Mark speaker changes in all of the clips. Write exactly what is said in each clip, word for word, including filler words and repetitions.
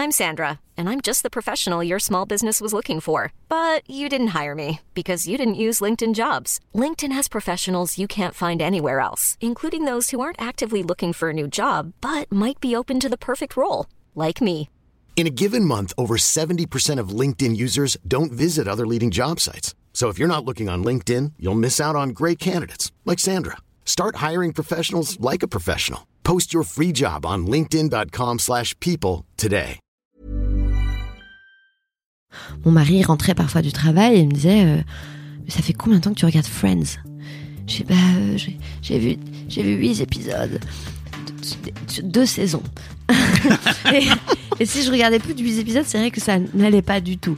Speaker 1: I'm Sandra, and I'm just the professional your small business was looking for. But you didn't hire me because you didn't use LinkedIn Jobs. LinkedIn has professionals you can't find anywhere else, including those who aren't actively looking for a new job, but might be open to the perfect role, like me.
Speaker 2: In a given month, over seventy percent of LinkedIn users don't visit other leading job sites. So if you're not looking on LinkedIn, you'll miss out on great candidates like Sandra. Start hiring professionals like a professional. Post your free job on linkedin.com slash people today.
Speaker 3: Mon mari rentrait parfois du travail et il me disait euh, « Ça fait combien de temps que tu regardes Friends ?» Je dis bah, euh, j'ai, j'ai vu j'ai vu huit épisodes, deux, deux saisons. et, et si je regardais plus de huit épisodes, c'est vrai que ça n'allait pas du tout.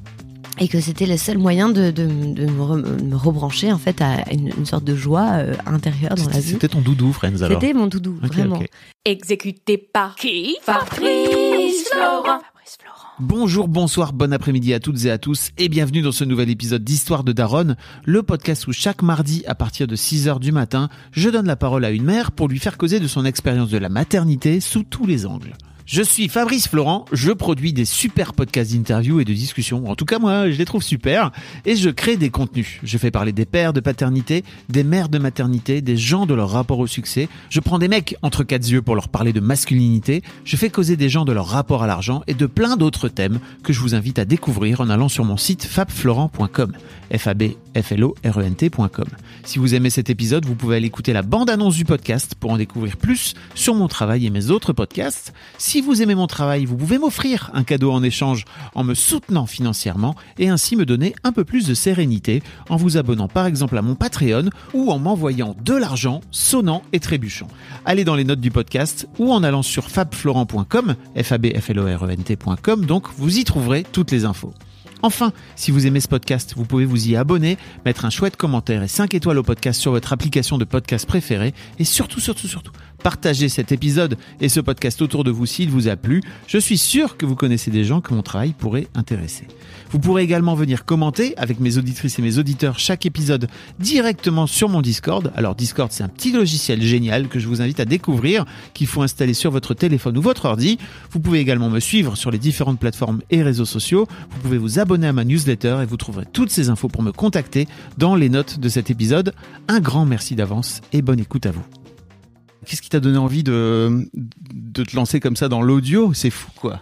Speaker 3: Et que c'était le seul moyen de, de, de me, re, me rebrancher en fait à une, une sorte de joie euh, intérieure dans
Speaker 4: c'était,
Speaker 3: la vie.
Speaker 4: C'était ton doudou, Friends, alors?
Speaker 3: C'était mon doudou, okay, vraiment. Okay.
Speaker 5: Exécuté par qui? Fabrice Florent. Fabrice Florent.
Speaker 4: Bonjour, bonsoir, bon après-midi à toutes et à tous et bienvenue dans ce nouvel épisode d'Histoire de Daronne, le podcast où chaque mardi à partir de six heures du matin, je donne la parole à une mère pour lui faire causer de son expérience de la maternité sous tous les angles. Je suis Fabrice Florent, je produis des super podcasts d'interviews et de discussions. En tout cas, moi, je les trouve super. Et je crée des contenus. Je fais parler des pères de paternité, des mères de maternité, des gens de leur rapport au succès. Je prends des mecs entre quatre yeux pour leur parler de masculinité. Je fais causer des gens de leur rapport à l'argent et de plein d'autres thèmes que je vous invite à découvrir en allant sur mon site fabflorent point com. F A B F L O R E N T point com. Si vous aimez cet épisode, vous pouvez aller écouter la bande-annonce du podcast pour en découvrir plus sur mon travail et mes autres podcasts. Si vous aimez mon travail, vous pouvez m'offrir un cadeau en échange en me soutenant financièrement et ainsi me donner un peu plus de sérénité en vous abonnant par exemple à mon Patreon ou en m'envoyant de l'argent sonnant et trébuchant. Allez dans les notes du podcast ou en allant sur fabflorent point com, F A B F L O R E N T point com, donc vous y trouverez toutes les infos. Enfin, si vous aimez ce podcast, vous pouvez vous y abonner, mettre un chouette commentaire et cinq étoiles au podcast sur votre application de podcast préférée et surtout, surtout, surtout, partagez cet épisode et ce podcast autour de vous s'il vous a plu. Je suis sûr que vous connaissez des gens que mon travail pourrait intéresser. Vous pourrez également venir commenter avec mes auditrices et mes auditeurs chaque épisode directement sur mon Discord. Alors Discord, c'est un petit logiciel génial que je vous invite à découvrir, qu'il faut installer sur votre téléphone ou votre ordi. Vous pouvez également me suivre sur les différentes plateformes et réseaux sociaux. Vous pouvez vous abonner à ma newsletter et vous trouverez toutes ces infos pour me contacter dans les notes de cet épisode. Un grand merci d'avance et bonne écoute à vous. Qu'est-ce qui t'a donné envie de, de te lancer comme ça dans l'audio ? C'est fou, quoi.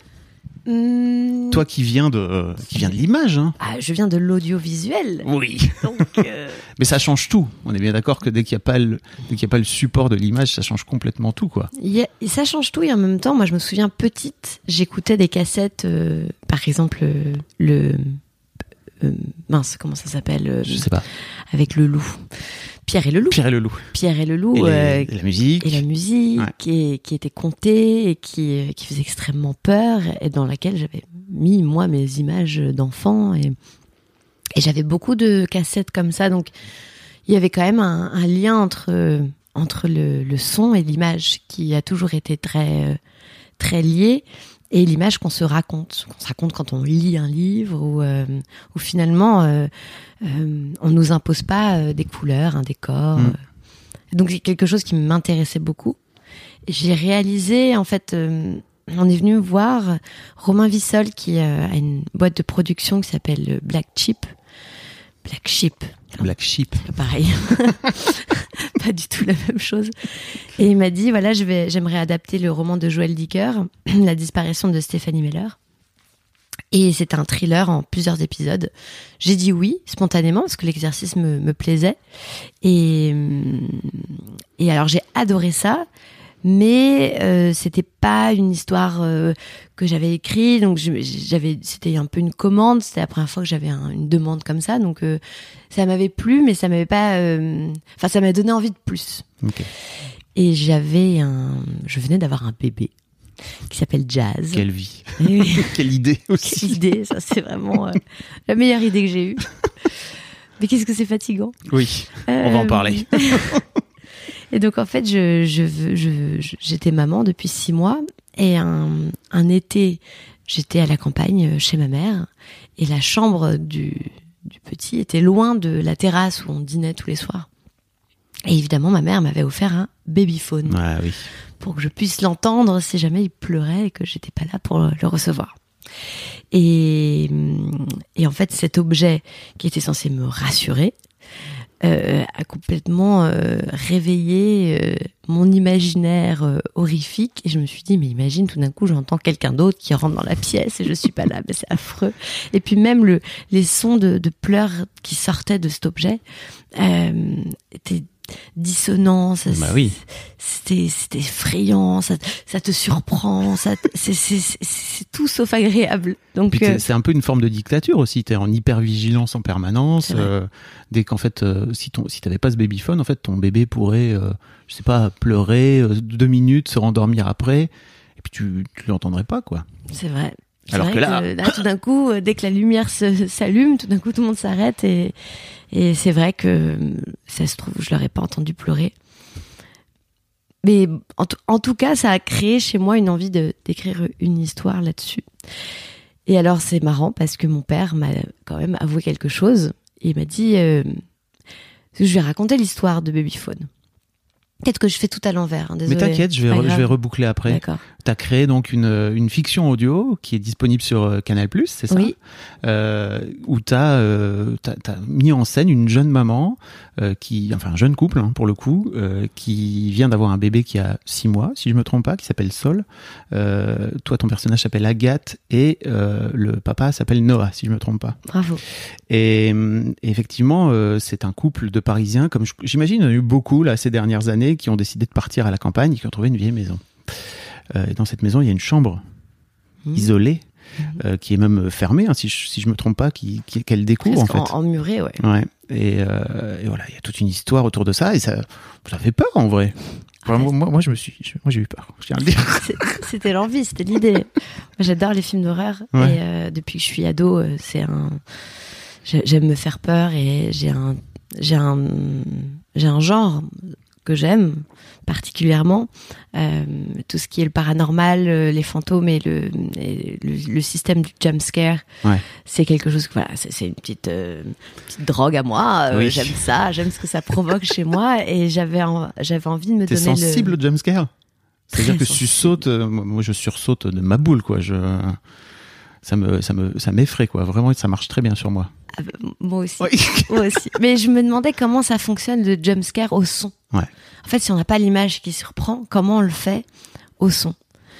Speaker 4: Mmh. Toi qui viens de, qui viens de l'image, hein.
Speaker 3: Ah, je viens de l'audiovisuel.
Speaker 4: Oui.
Speaker 3: Donc, euh...
Speaker 4: Mais ça change tout. On est bien d'accord que dès qu'il n'y a pas le, dès qu'il y a pas le support de l'image, ça change complètement tout, quoi.
Speaker 3: Il y a, et ça change tout et en même temps, moi je me souviens petite, j'écoutais des cassettes, euh, par exemple euh, le, euh, mince, comment ça s'appelle euh,
Speaker 4: Je sais pas.
Speaker 3: Avec le loup. Pierre et le loup.
Speaker 4: Pierre et le loup.
Speaker 3: Pierre et le loup.
Speaker 4: Et, les,
Speaker 3: euh,
Speaker 4: et la musique.
Speaker 3: Et la musique,
Speaker 4: ouais.
Speaker 3: qui, qui était contée et qui, qui faisait extrêmement peur et dans laquelle j'avais mis, moi, mes images d'enfant. Et, et j'avais beaucoup de cassettes comme ça. Donc, il y avait quand même un, un lien entre, euh, entre le, le son et l'image qui a toujours été très, euh, très lié. Et l'image qu'on se raconte, qu'on se raconte quand on lit un livre ou euh, où finalement euh, euh, on nous impose pas euh, des couleurs, un décor. Mmh. Euh. Donc c'est quelque chose qui m'intéressait beaucoup. Et j'ai réalisé en fait, euh, on est venu me voir Romain Vissol qui euh, a une boîte de production qui s'appelle Black Sheep. Black Sheep.
Speaker 4: Black Sheep.
Speaker 3: Pareil. Pas du tout la même chose. Et il m'a dit, voilà, je vais, j'aimerais adapter le roman de Joël Dicker, La disparition de Stéphanie Meller. Et c'était un thriller en plusieurs épisodes. J'ai dit oui, spontanément, parce que l'exercice me, me plaisait. Et, et alors, j'ai adoré ça. Mais euh, c'était pas une histoire euh, que j'avais écrite, donc je, j'avais, c'était un peu une commande. C'était la première fois que j'avais un, une demande comme ça, donc euh, ça m'avait plu, mais ça m'avait pas. Euh, enfin, ça m'a donné envie de plus.
Speaker 4: Okay.
Speaker 3: Et j'avais un, je venais d'avoir un bébé qui s'appelle Jazz.
Speaker 4: Quelle vie, quelle idée aussi.
Speaker 3: Quelle idée, ça c'est vraiment euh, la meilleure idée que j'ai eue. Mais qu'est-ce que c'est fatigant.
Speaker 4: Oui,
Speaker 3: euh,
Speaker 4: on va en parler.
Speaker 3: Et donc en fait, je, je, je, je, j'étais maman depuis six mois et un, un été, j'étais à la campagne chez ma mère et la chambre du, du petit était loin de la terrasse où on dînait tous les soirs. Et évidemment, ma mère m'avait offert un babyphone
Speaker 4: Ah oui.
Speaker 3: pour que je puisse l'entendre si jamais il pleurait et que j'étais pas là pour le recevoir. Et, et en fait, cet objet qui était censé me rassurer euh, a complètement euh, réveillé euh, mon imaginaire euh, horrifique. Et je me suis dit, mais imagine, tout d'un coup, j'entends quelqu'un d'autre qui rentre dans la pièce et je suis pas là. Mais c'est affreux. Et puis même le, les sons de, de pleurs qui sortaient de cet objet euh, étaient dissonant, ça,
Speaker 4: bah oui.
Speaker 3: c'était, c'était effrayant, ça, ça te surprend, ça, c'est, c'est, c'est, c'est tout sauf agréable. Donc,
Speaker 4: Puis
Speaker 3: euh,
Speaker 4: c'est un peu une forme de dictature aussi. T'es en hypervigilance en permanence. Euh, dès qu'en fait, euh, si ton, si t'avais pas ce babyphone, en fait, ton bébé pourrait, euh, je sais pas, pleurer euh, deux minutes, se rendormir après, et puis tu, tu l'entendrais pas, quoi.
Speaker 3: c'est vrai. C'est
Speaker 4: Alors
Speaker 3: vrai
Speaker 4: que là...
Speaker 3: que, là, tout d'un coup, euh, dès que la lumière se, s'allume, tout d'un coup, tout le monde s'arrête et, et c'est vrai que ça se trouve, je l'aurais pas entendu pleurer. Mais en, t- en tout cas, ça a créé chez moi une envie de, d'écrire une histoire là-dessus. Et alors, c'est marrant parce que mon père m'a quand même avoué quelque chose. Et il m'a dit, euh, je lui ai raconté l'histoire de Babyphone. Peut-être que je fais tout à l'envers. Hein, désolé.
Speaker 4: Mais t'inquiète, je vais, re- je vais reboucler après.
Speaker 3: D'accord.
Speaker 4: T'as créé donc une, une fiction audio qui est disponible sur euh, Canal+, c'est ça ?
Speaker 3: Oui.
Speaker 4: Euh, où t'as, euh, t'as, t'as mis en scène une jeune maman, euh, qui, enfin un jeune couple hein, pour le coup, euh, qui vient d'avoir un bébé qui a six mois, si je me trompe pas, qui s'appelle Sol. Euh, toi, ton personnage s'appelle Agathe et euh, le papa s'appelle Noah, si je me trompe pas.
Speaker 3: Bravo.
Speaker 4: Et, et effectivement, euh, c'est un couple de Parisiens, comme je- j'imagine, il y en a eu beaucoup là ces dernières années, qui ont décidé de partir à la campagne et qui ont trouvé une vieille maison. Euh, et dans cette maison, il y a une chambre
Speaker 3: Mmh.
Speaker 4: isolée, euh, qui est même fermée, hein, si, je, si je me trompe pas, qui, qui, qu'elle découvre
Speaker 3: Presque
Speaker 4: en fait.
Speaker 3: en, en muré, ouais.
Speaker 4: Ouais. Et, euh, et voilà, il y a toute une histoire autour de ça, et ça, ça fait peur en vrai. Enfin, moi, moi, moi, je me suis, je- moi, j'ai eu peur. Je tiens à le dire.
Speaker 3: C'est- C'était l'envie, c'était l'idée. Moi, j'adore les films d'horreur.
Speaker 4: Ouais.
Speaker 3: Et euh, depuis que je suis ado, euh, c'est un. j'ai- J'aime me faire peur et j'ai un, j'ai un, j'ai un genre que j'aime particulièrement. Euh, tout ce qui est le paranormal, euh, les fantômes et le, et le, le système du jump scare,
Speaker 4: Ouais.
Speaker 3: c'est quelque chose que voilà, c'est, c'est une petite, euh, petite drogue à moi. Euh,
Speaker 4: Oui.
Speaker 3: J'aime ça, j'aime ce que ça provoque chez moi et j'avais, en- j'avais envie de me
Speaker 4: T'es
Speaker 3: donner le.
Speaker 4: sensible au jumpscare? C'est-à-dire
Speaker 3: Très
Speaker 4: que tu
Speaker 3: sensible.
Speaker 4: sautes, euh, moi je sursaute de ma boule, quoi. Je, ça me, ça me, ça m'effraie, quoi. Vraiment, ça marche très bien sur moi.
Speaker 3: Ah bah, moi aussi.
Speaker 4: Oui.
Speaker 3: Moi aussi. Mais je me demandais comment ça fonctionne le jumpscare au son.
Speaker 4: Ouais.
Speaker 3: En fait, si on n'a pas l'image qui surprend, comment on le fait au son?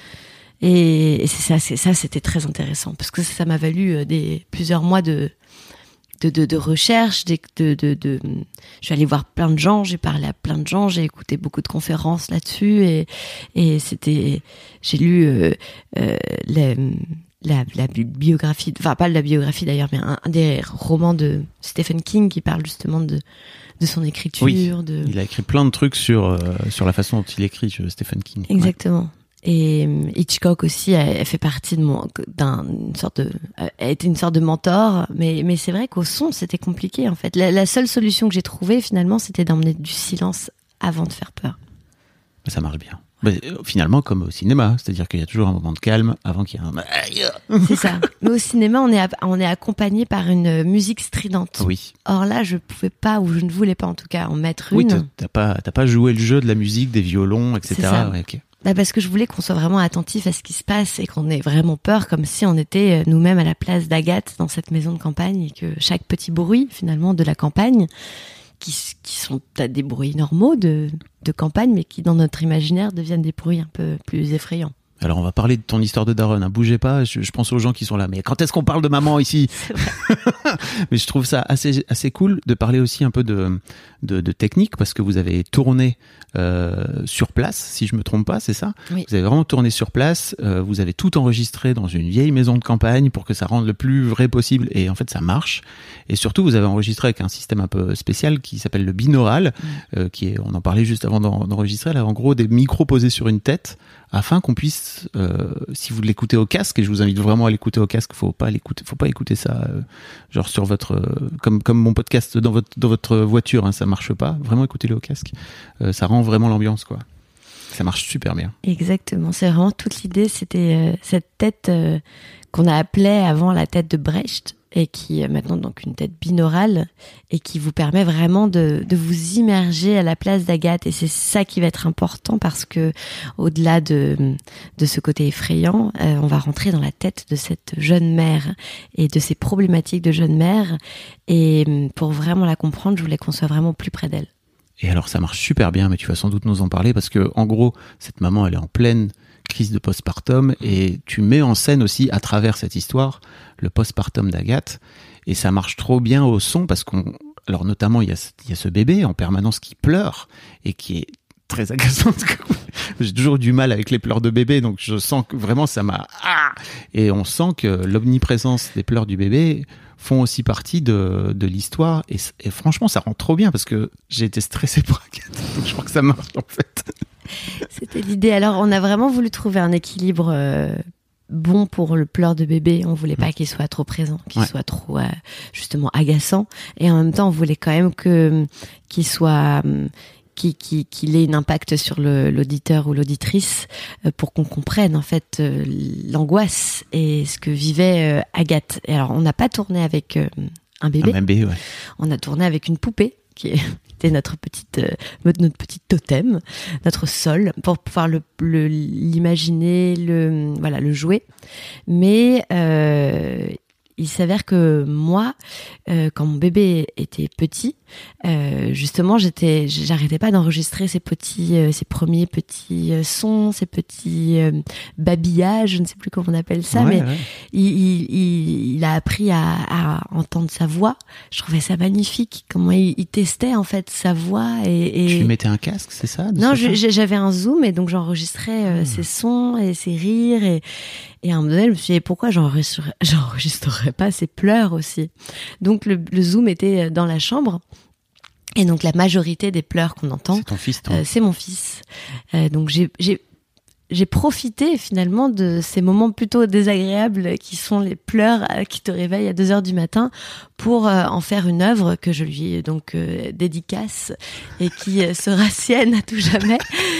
Speaker 3: Et, et c'est ça, c'est ça, c'était très intéressant parce que ça, ça m'a valu euh, des plusieurs mois de de de, de recherche, des- de, de de. Je suis allée voir plein de gens, j'ai parlé à plein de gens, j'ai écouté beaucoup de conférences là-dessus et et c'était, j'ai lu euh, euh, la, la la bi- biographie, enfin pas la biographie d'ailleurs, mais un, un des romans de Stephen King qui parle justement de de son écriture,
Speaker 4: Oui.
Speaker 3: de
Speaker 4: Il a écrit plein de trucs sur, euh, sur la façon dont il écrit, euh, Stephen King.
Speaker 3: exactement. Et euh, Hitchcock aussi, elle, elle fait partie de mon, d'un une sorte de, a été une sorte de mentor. Mais mais c'est vrai qu'au son, c'était compliqué en fait. La, la seule solution que j'ai trouvée finalement, c'était d'emmener du silence avant de faire peur.
Speaker 4: Ouais. Ça marche bien. Mais, euh, finalement, comme au cinéma, c'est-à-dire qu'il y a toujours un moment de calme avant qu'il y ait un. Aïe.
Speaker 3: C'est ça. Mais au cinéma, on est a- on est accompagné par une musique stridente.
Speaker 4: Oui.
Speaker 3: Or là, je pouvais pas, ou je ne voulais pas en tout cas, en mettre
Speaker 4: Oui,
Speaker 3: une.
Speaker 4: t'as, t'as pas, t'as pas joué le jeu de la musique, des violons, et cetera.
Speaker 3: C'est ça.
Speaker 4: Ouais, ok.
Speaker 3: Bah, parce que je voulais qu'on soit vraiment attentif à ce qui se passe et qu'on ait vraiment peur, comme si on était euh, nous-mêmes à la place d'Agathe dans cette maison de campagne et que chaque petit bruit finalement de la campagne, qui, s- qui sont peut-être des bruits normaux de, de campagne, mais qui dans notre imaginaire deviennent des bruits un peu plus effrayants.
Speaker 4: Alors, on va parler de ton histoire de daronne. Hein. Bougez pas. Je, je pense aux gens qui sont là. Mais quand est-ce qu'on parle de maman ici? Mais je trouve ça assez assez cool de parler aussi un peu de de, de technique parce que vous avez tourné euh, sur place, si je me trompe pas, c'est ça?
Speaker 3: Oui.
Speaker 4: Vous avez vraiment tourné sur place. Euh, vous avez tout enregistré dans une vieille maison de campagne pour que ça rende le plus vrai possible. Et en fait, ça marche. Et surtout, vous avez enregistré avec un système un peu spécial qui s'appelle le binaural, mmh. euh, qui est, on en parlait juste avant d'en, d'enregistrer. Là, en gros, des micros posés sur une tête, afin qu'on puisse, euh, si vous l'écoutez au casque, et je vous invite vraiment à l'écouter au casque, faut pas l'écouter, faut pas écouter ça, euh, genre sur votre, euh, comme comme mon podcast dans votre dans votre voiture, hein, ça marche pas. Vraiment, écoutez-le au casque, euh, ça rend vraiment l'ambiance, quoi. Ça marche super bien.
Speaker 3: Exactement, c'est vraiment toute l'idée, c'était euh, cette tête euh, qu'on a appelée avant la tête de Brecht, et qui est maintenant donc une tête binaurale, et qui vous permet vraiment de, de vous immerger à la place d'Agathe. Et c'est ça qui va être important, parce que au-delà de, de ce côté effrayant, euh, on va rentrer dans la tête de cette jeune mère et de ses problématiques de jeune mère. Et pour vraiment la comprendre, je voulais qu'on soit vraiment plus près d'elle.
Speaker 4: Et alors ça marche super bien, mais tu vas sans doute nous en parler, parce que en gros, cette maman, elle est en pleine crise de postpartum, et tu mets en scène aussi, à travers cette histoire, le postpartum d'Agathe, et ça marche trop bien au son, parce qu'on, alors notamment il y a, il y a ce bébé en permanence qui pleure, et qui est très agaçant. J'ai toujours du mal avec les pleurs de bébé, donc je sens que vraiment ça m'a... Ah et on sent que l'omniprésence des pleurs du bébé font aussi partie de, de l'histoire, et, et franchement ça rend trop bien, parce que j'ai été stressé pour Agathe, donc je crois que ça marche en fait.
Speaker 3: C'était l'idée. Alors, on a vraiment voulu trouver un équilibre euh, bon pour le pleur de bébé. On voulait pas qu'il soit trop présent, qu'il
Speaker 4: ouais.
Speaker 3: soit trop euh, justement agaçant. Et en même temps, on voulait quand même que qu'il soit qu'il, qu'il, qu'il ait un impact sur le, l'auditeur ou l'auditrice, euh, pour qu'on comprenne en fait euh, l'angoisse et ce que vivait euh, Agathe. Et alors, on n'a pas tourné avec euh, un bébé.
Speaker 4: Un bébé, ouais.
Speaker 3: On a tourné avec une poupée qui est était notre petite euh, notre petite totem, notre sol, pour pouvoir le, le l'imaginer, le voilà, le jouer. Mais euh, il s'avère que moi, euh, quand mon bébé était petit, euh, justement, j'étais, j'arrêtais pas d'enregistrer ces petits, euh, ces premiers petits euh, sons, ces petits euh, babillages, je ne sais plus comment on appelle ça,
Speaker 4: ouais,
Speaker 3: mais
Speaker 4: ouais.
Speaker 3: Il, il, il, il a appris à, à entendre sa voix. Je trouvais ça magnifique, comment il, il testait en fait sa voix. Et, et...
Speaker 4: Tu lui mettais un casque, c'est ça?
Speaker 3: Non, je, j'avais un zoom, et donc j'enregistrais euh, mmh. ses sons et ses rires, et Et à un moment donné, je me suis dit, pourquoi j'enregistrerais, j'enregistrerais pas ses pleurs aussi? Donc, le, le zoom était dans la chambre. Et donc, la majorité des pleurs qu'on entend,
Speaker 4: c'est ton fils, toi.
Speaker 3: Euh, c'est mon fils. Euh, donc, j'ai, j'ai, j'ai profité finalement de ces moments plutôt désagréables qui sont les pleurs qui te réveillent à deux heures du matin pour euh, en faire une œuvre que je lui donc euh, dédicace et qui euh, sera sienne à tout jamais.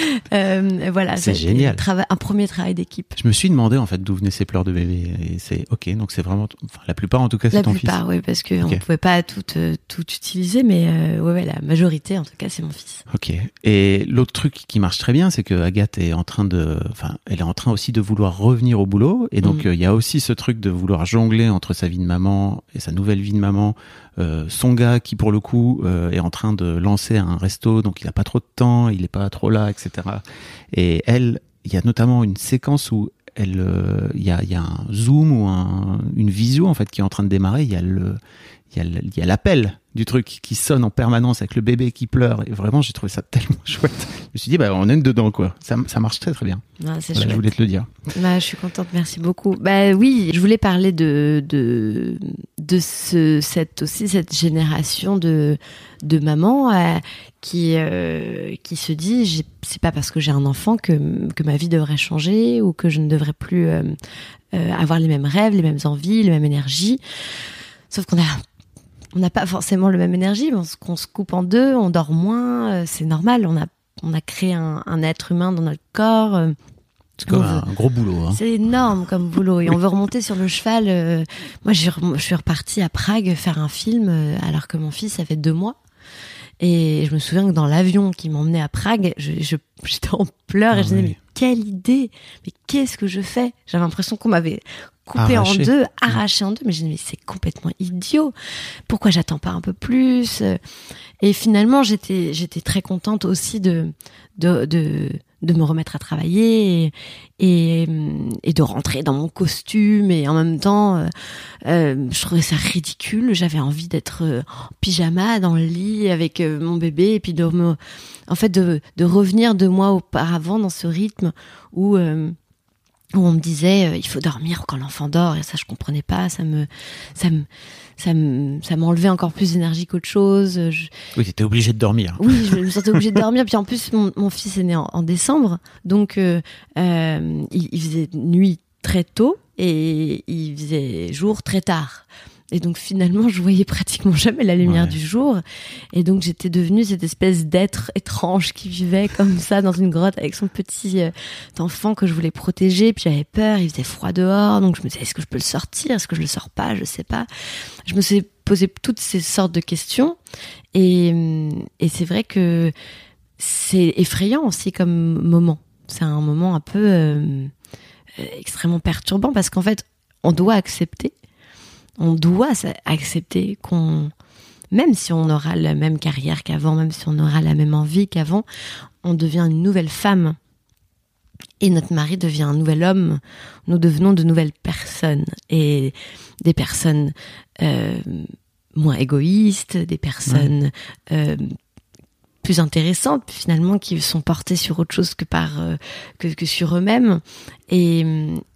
Speaker 3: Euh, voilà,
Speaker 4: c'est génial.
Speaker 3: Un, trava- un premier travail d'équipe.
Speaker 4: Je me suis demandé en fait d'où venaient ces pleurs de bébé, et c'est ok, donc c'est vraiment, enfin, la plupart en tout cas c'est
Speaker 3: la
Speaker 4: ton
Speaker 3: plupart,
Speaker 4: fils.
Speaker 3: Oui, parce que
Speaker 4: okay.
Speaker 3: on pouvait pas tout euh, tout utiliser, mais euh, ouais, ouais, la majorité en tout cas c'est mon fils.
Speaker 4: Ok. Et l'autre truc qui marche très bien, c'est que Agathe est en train de, enfin, elle est en train aussi de vouloir revenir au boulot, et donc il mmh. euh, y a aussi ce truc de vouloir jongler entre sa vie de maman et sa nouvelle vie de maman. Euh, son gars qui pour le coup euh, est en train de lancer un resto, donc il a pas trop de temps, il est pas trop là, et cetera. Et elle, il y a notamment une séquence où elle, il euh, y a, il y a un zoom ou un, une visio en fait qui est en train de démarrer. Il y a le, il y a, il y a l'appel du truc qui sonne en permanence avec le bébé qui pleure. Et vraiment, j'ai trouvé ça tellement chouette. Je me suis dit, bah, on est dedans, quoi. Ça, ça marche très, très bien.
Speaker 3: Non, c'est
Speaker 4: voilà, je voulais te le dire.
Speaker 3: Bah, je suis contente, merci beaucoup. Bah oui, je voulais parler de, de, de ce, cette, aussi, cette génération de, de mamans, euh, qui, euh, qui se dit, j'ai, c'est pas parce que j'ai un enfant que, que ma vie devrait changer ou que je ne devrais plus, euh, euh, avoir les mêmes rêves, les mêmes envies, la même énergie. Sauf qu'on a, on n'a pas forcément le même énergie, on, on se coupe en deux, on dort moins, euh, c'est normal, on a, on a créé un, un être humain dans notre corps. Euh,
Speaker 4: c'est comme un, veut, un gros boulot. Hein.
Speaker 3: C'est énorme comme boulot, et on veut remonter sur le cheval. Euh, moi, je, je suis repartie à Prague faire un film, euh, alors que mon fils avait deux mois. Et je me souviens que dans l'avion qui m'emmenait à Prague, je, je, j'étais en pleurs, ah, et je me disais, oui. mais quelle idée, mais qu'est-ce que je fais? J'avais l'impression qu'on m'avait coupé arraché. en deux, arraché en deux, mais je me disais, mais c'est complètement idiot. Pourquoi j'attends pas un peu plus? Et finalement, j'étais, j'étais très contente aussi de, de, de, de me remettre à travailler et, et, et de rentrer dans mon costume, et en même temps, euh, euh, je trouvais ça ridicule. J'avais envie d'être en pyjama dans le lit avec euh, mon bébé, et puis de me, en fait, de, de revenir deux mois auparavant dans ce rythme où, euh, où on me disait euh, il faut dormir quand l'enfant dort, et ça je comprenais pas, ça me ça me ça me ça m'enlevait encore plus d'énergie qu'autre chose. Je...
Speaker 4: Oui, t'étais obligée de dormir.
Speaker 3: Oui, je me sentais obligée de dormir, puis en plus mon, mon fils est né en, en décembre, donc euh, euh, il, il faisait nuit très tôt et il faisait jour très tard. et donc finalement, je voyais pratiquement jamais la lumière
Speaker 4: Ouais.
Speaker 3: du jour. Et donc j'étais devenue cette espèce d'être étrange qui vivait comme ça dans une grotte avec son petit euh, enfant que je voulais protéger. Puis j'avais peur, il faisait froid dehors, donc je me disais est-ce que je peux le sortir, est-ce que je le sors pas, je sais pas. Je me suis posé toutes ces sortes de questions et et c'est vrai que c'est effrayant aussi comme moment. C'est un moment un peu euh, extrêmement perturbant parce qu'en fait, on doit accepter, on doit accepter qu'on, même si on aura la même carrière qu'avant, même si on aura la même envie qu'avant, on devient une nouvelle femme et notre mari devient un nouvel homme. Nous devenons de nouvelles personnes et des personnes euh, moins égoïstes, des personnes euh, plus intéressantes finalement, qui sont portées sur autre chose que par euh, que, que sur eux-mêmes. Et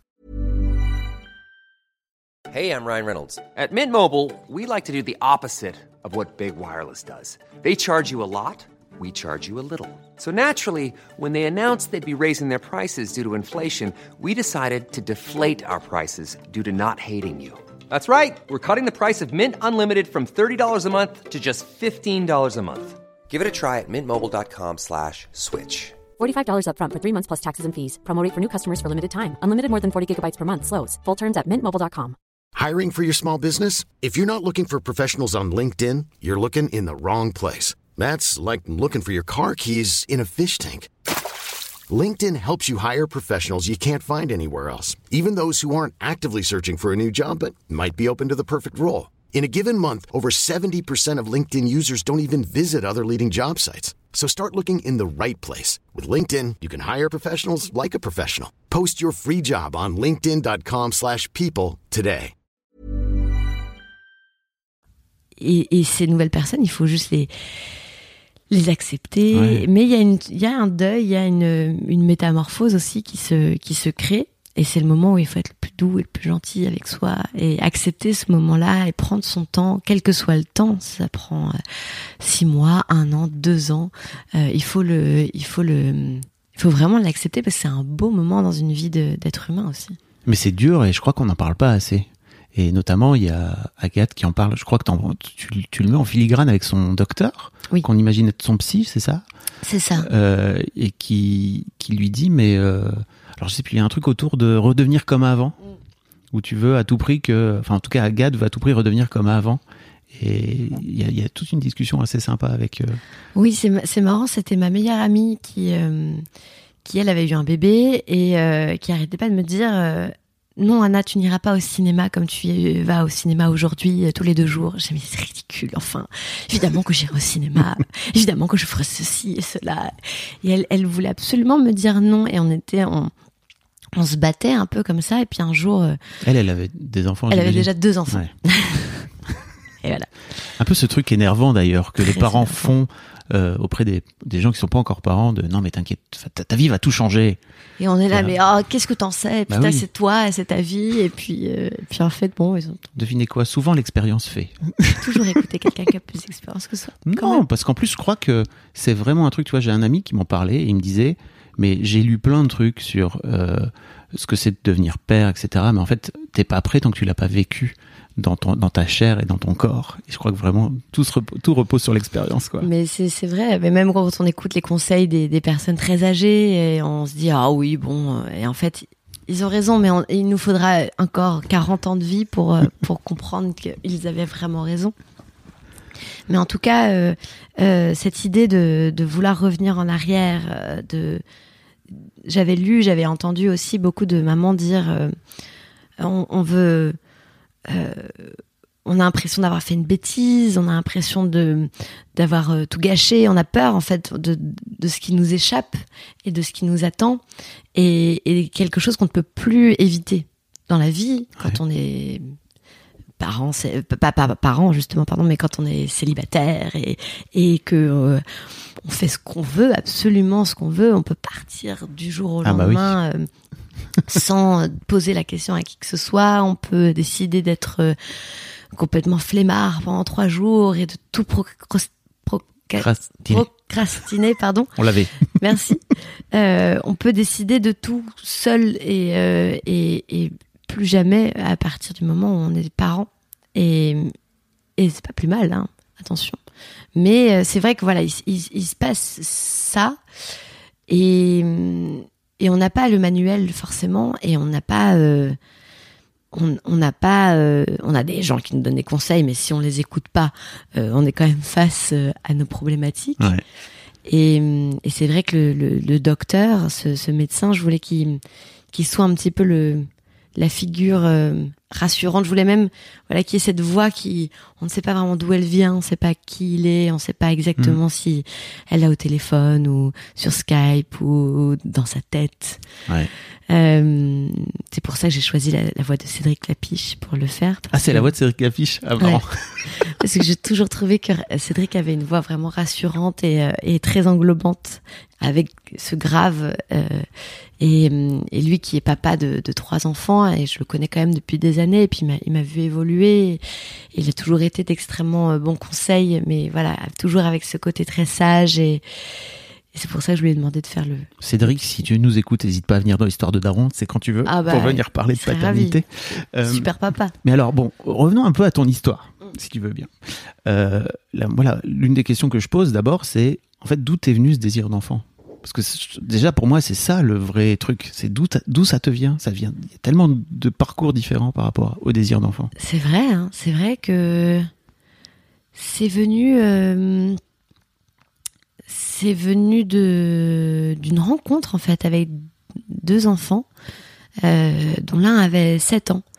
Speaker 6: Hey, I'm Ryan Reynolds. At Mint Mobile, we like to do the opposite of what Big Wireless does. They charge you a lot, we charge you a little. So naturally, when they announced they'd be raising their prices due to inflation, we decided to deflate our prices due to not hating you. That's right. We're cutting the price of Mint Unlimited from thirty dollars a month to just fifteen dollars a month. Give it a try at mintmobile.com slash switch.
Speaker 7: forty-five dollars up front for three months plus taxes and fees. Promo rate for new customers for limited time. Unlimited more than forty gigabytes per month. Slows full terms at mint mobile dot com.
Speaker 2: Hiring for your small business? If you're not looking for professionals on LinkedIn, you're looking in the wrong place. That's like looking for your car keys in a fish tank. LinkedIn helps you hire professionals you can't find anywhere else, even those who aren't actively searching for a new job but might be open to the perfect role. In a given month, over seventy percent of LinkedIn users don't even visit other leading job sites. So start looking in the right place. With LinkedIn, you can hire professionals like a professional. Post your free job on linkedin.com slash people today.
Speaker 3: Et, et ces nouvelles personnes, il faut juste les les accepter.
Speaker 4: Ouais.
Speaker 3: Mais il y a une, il y a un deuil, il y a une une métamorphose aussi qui se qui se crée. Et c'est le moment où il faut être le plus doux et le plus gentil avec soi et accepter ce moment-là et prendre son temps, quel que soit le temps. Ça prend euh, six mois, un an, deux ans. Euh, il faut le, il faut le, il faut vraiment l'accepter parce que c'est un beau moment dans une vie de, d'être humain aussi.
Speaker 4: Mais c'est dur et je crois qu'on n'en parle pas assez. Et notamment, il y a Agathe qui en parle. Je crois que tu, tu le mets en filigrane avec son docteur,
Speaker 3: Oui.
Speaker 4: qu'on imagine être son psy, c'est ça ?
Speaker 3: C'est ça.
Speaker 4: Euh, et qui, qui lui dit, mais... Euh, alors je sais plus, il y a un truc autour de redevenir comme avant, mm. où tu veux à tout prix que... Enfin, en tout cas, Agathe veut à tout prix redevenir comme avant. Et il y a, il y a toute une discussion assez sympa avec... Euh...
Speaker 3: Oui, c'est, c'est marrant, c'était ma meilleure amie qui, euh, qui elle, avait eu un bébé et euh, qui arrêtait pas de me dire... Euh, non, Anna, tu n'iras pas au cinéma comme tu vas au cinéma aujourd'hui, euh, tous les deux jours. J'ai dit, mais c'est ridicule, enfin. Évidemment que j'irai au cinéma. Évidemment que je ferai ceci et cela. Et elle, elle voulait absolument me dire non. Et on était, on, on se battait un peu comme ça. Et puis un jour... Euh,
Speaker 4: elle, elle avait des enfants.
Speaker 3: Elle
Speaker 4: j'imagine.
Speaker 3: avait déjà deux enfants.
Speaker 4: Ouais.
Speaker 3: Et voilà.
Speaker 4: Un peu ce truc énervant d'ailleurs, que
Speaker 3: Très
Speaker 4: les parents
Speaker 3: énervant.
Speaker 4: font euh, auprès des, des gens qui sont pas encore parents, de non mais t'inquiète, ta, ta vie va tout changer.
Speaker 3: Et on est là,
Speaker 4: Voilà.
Speaker 3: mais oh, qu'est-ce que t'en sais?
Speaker 4: Bah
Speaker 3: Putain,
Speaker 4: oui.
Speaker 3: c'est toi, c'est ta vie. Et puis, euh, puis en fait, bon, ils ont
Speaker 4: Devinez quoi, souvent l'expérience fait.
Speaker 3: toujours écouté quelqu'un qui a plus d'expérience que soi. Quand
Speaker 4: Non,
Speaker 3: même.
Speaker 4: parce qu'en plus je crois que c'est vraiment un truc, tu vois, j'ai un ami qui m'en parlait et il me disait, mais j'ai lu plein de trucs sur euh, ce que c'est de devenir père, et cetera. Mais en fait, t'es pas prêt tant que tu l'as pas vécu dans, ton, dans ta chair et dans ton corps. Et je crois que vraiment, tout, se repose, tout repose sur l'expérience, quoi.
Speaker 3: Mais c'est, c'est vrai, mais même quand on écoute les conseils des, des personnes très âgées, et on se dit, ah oui, bon, et en fait, ils ont raison, mais on, il nous faudra encore quarante ans de vie pour, euh, pour comprendre qu'ils avaient vraiment raison. Mais en tout cas, euh, euh, cette idée de, de vouloir revenir en arrière, euh, de, j'avais lu, j'avais entendu aussi beaucoup de mamans dire, euh, on, on veut... Euh, on a l'impression d'avoir fait une bêtise, on a l'impression de d'avoir euh, tout gâché, on a peur en fait de de ce qui nous échappe et de ce qui nous attend et, et quelque chose qu'on ne peut plus éviter dans la vie quand
Speaker 4: Ouais.
Speaker 3: on est parent, c'est pas, pas, pas parent justement pardon, mais quand on est célibataire et et que euh, on fait ce qu'on veut, absolument ce qu'on veut, on peut partir du jour au
Speaker 4: Ah bah oui.
Speaker 3: lendemain. euh, sans poser la question à qui que ce soit, on peut décider d'être euh, complètement flemmard pendant trois jours et de tout procrast- proca-
Speaker 4: Procrastiner.
Speaker 3: procrastiner, pardon.
Speaker 4: On l'avait.
Speaker 3: Merci. Euh, on peut décider de tout seul et, euh, et, et plus jamais à partir du moment où on est parent. Et, et c'est pas plus mal, hein, attention. Mais euh, c'est vrai que voilà, il, il, il se passe ça. Et, et on n'a pas le manuel forcément. Et on n'a pas... Euh, on n'a pas... Euh, on a des gens qui nous donnent des conseils, mais si on les écoute pas, euh, on est quand même face euh, à nos problématiques.
Speaker 4: Ouais.
Speaker 3: Et, et c'est vrai que le, le, le docteur, ce, ce médecin, je voulais qu'il, qu'il soit un petit peu le, la figure euh, rassurante. Je voulais même voilà, qu'il y ait cette voix qui, on ne sait pas vraiment d'où elle vient, on ne sait pas qui il est, on ne sait pas exactement mmh. si elle est au téléphone ou sur Skype ou dans sa tête.
Speaker 4: Ouais.
Speaker 3: Euh, c'est pour ça que j'ai choisi la, la voix de Cédric Lapiche pour le faire.
Speaker 4: Ah, c'est
Speaker 3: que...
Speaker 4: la voix de Cédric Lapiche? Ah,
Speaker 3: ouais. Parce que j'ai toujours trouvé que Cédric avait une voix vraiment rassurante et, et très englobante, avec ce grave. Euh, et, et lui qui est papa de, de trois enfants, et je le connais quand même depuis des années, et puis il m'a, il m'a vu évoluer. Et il a toujours été d'extrêmement bons conseils, mais voilà, toujours avec ce côté très sage et Et c'est pour ça que je lui ai demandé de faire le...
Speaker 4: Cédric, si tu nous écoutes, n'hésite pas à venir dans l'histoire de Daron, c'est quand tu veux,
Speaker 3: ah bah,
Speaker 4: pour venir parler de paternité.
Speaker 3: Euh, Super papa.
Speaker 4: Mais alors, bon, revenons un peu à ton histoire, si tu veux bien. Euh, là, voilà, l'une des questions que je pose d'abord, c'est, en fait, d'où t'es venu ce désir d'enfant? Parce que déjà, pour moi, c'est ça le vrai truc. C'est d'où, d'où ça te vient. Ça vient. Il y a tellement de parcours différents par rapport au désir d'enfant.
Speaker 3: C'est vrai, hein, c'est vrai que c'est venu... Euh... C'est venu de, d'une rencontre, en fait, avec deux enfants, euh, dont l'un avait sept ans,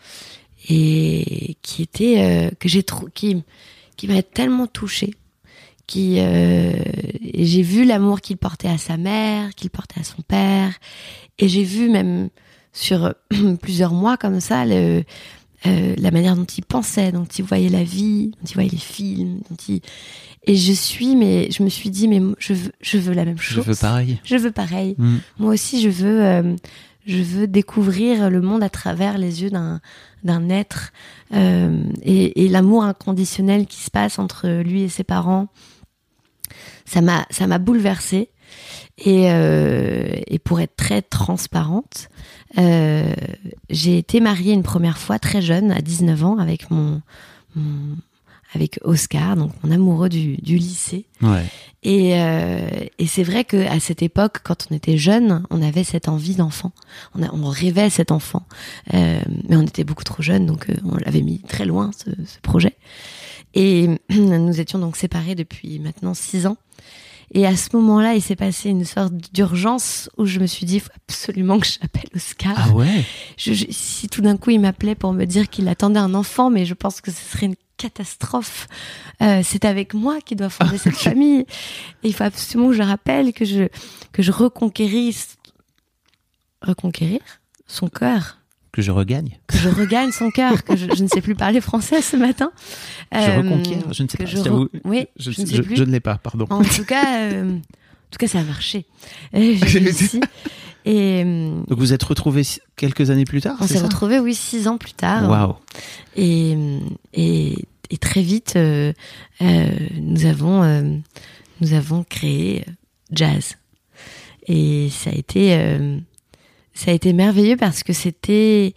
Speaker 3: et qui était, euh, que j'ai trou- qui, qui m'a tellement touchée, qui, euh, et j'ai vu l'amour qu'il portait à sa mère, qu'il portait à son père, et j'ai vu même sur plusieurs mois comme ça, le, euh, la manière dont il pensait, dont il voyait la vie, dont il voyait les films, dont il... Et je suis, mais je me suis dit, mais je veux, je veux la même chose.
Speaker 4: Je veux pareil.
Speaker 3: Je veux pareil.
Speaker 4: Mmh.
Speaker 3: Moi aussi, je veux, euh, je veux découvrir le monde à travers les yeux d'un, d'un être, euh, et, et l'amour inconditionnel qui se passe entre lui et ses parents. Ça m'a, ça m'a bouleversée. Et, euh, et pour être très transparente, euh, j'ai été mariée une première fois très jeune, à dix-neuf ans, avec mon, mon avec Oscar, donc mon amoureux du, du lycée.
Speaker 4: Ouais.
Speaker 3: Et, euh, et c'est vrai qu'à cette époque, quand on était jeune, on avait cette envie d'enfant. On, a, on rêvait cet enfant. Euh, mais on était beaucoup trop jeunes, donc euh, on l'avait mis très loin, ce, ce projet. Et nous étions donc séparés depuis maintenant six ans. Et à ce moment-là, il s'est passé une sorte d'urgence où je me suis dit, il faut absolument que j'appelle Oscar.
Speaker 4: Ah ouais?
Speaker 3: Je, je, si tout d'un coup il m'appelait pour me dire qu'il attendait un enfant, mais je pense que ce serait une catastrophe. Euh, c'est avec moi qu'il doit fonder cette famille. Et il faut absolument que je rappelle que je, que je reconquérisse, reconquérir son cœur.
Speaker 4: Que je regagne.
Speaker 3: Que je regagne son cœur, que je, je ne sais plus parler français ce matin.
Speaker 4: Je euh, reconquiers, je ne sais pas.
Speaker 3: Je,
Speaker 4: je,
Speaker 3: re... oui,
Speaker 4: je,
Speaker 3: je, ne sais
Speaker 4: je,
Speaker 3: plus.
Speaker 4: je ne l'ai pas, pardon.
Speaker 3: En tout cas, euh, en tout cas, ça a marché. J'ai réussi. Et,
Speaker 4: donc vous êtes retrouvés quelques années plus tard?
Speaker 3: On
Speaker 4: c'est
Speaker 3: s'est
Speaker 4: ça
Speaker 3: retrouvés, oui, six ans plus tard.
Speaker 4: Waouh.
Speaker 3: Et, et, et très vite, euh, euh, nous avons, euh, nous avons créé Jazz. Et ça a été, euh, ça a été merveilleux parce que c'était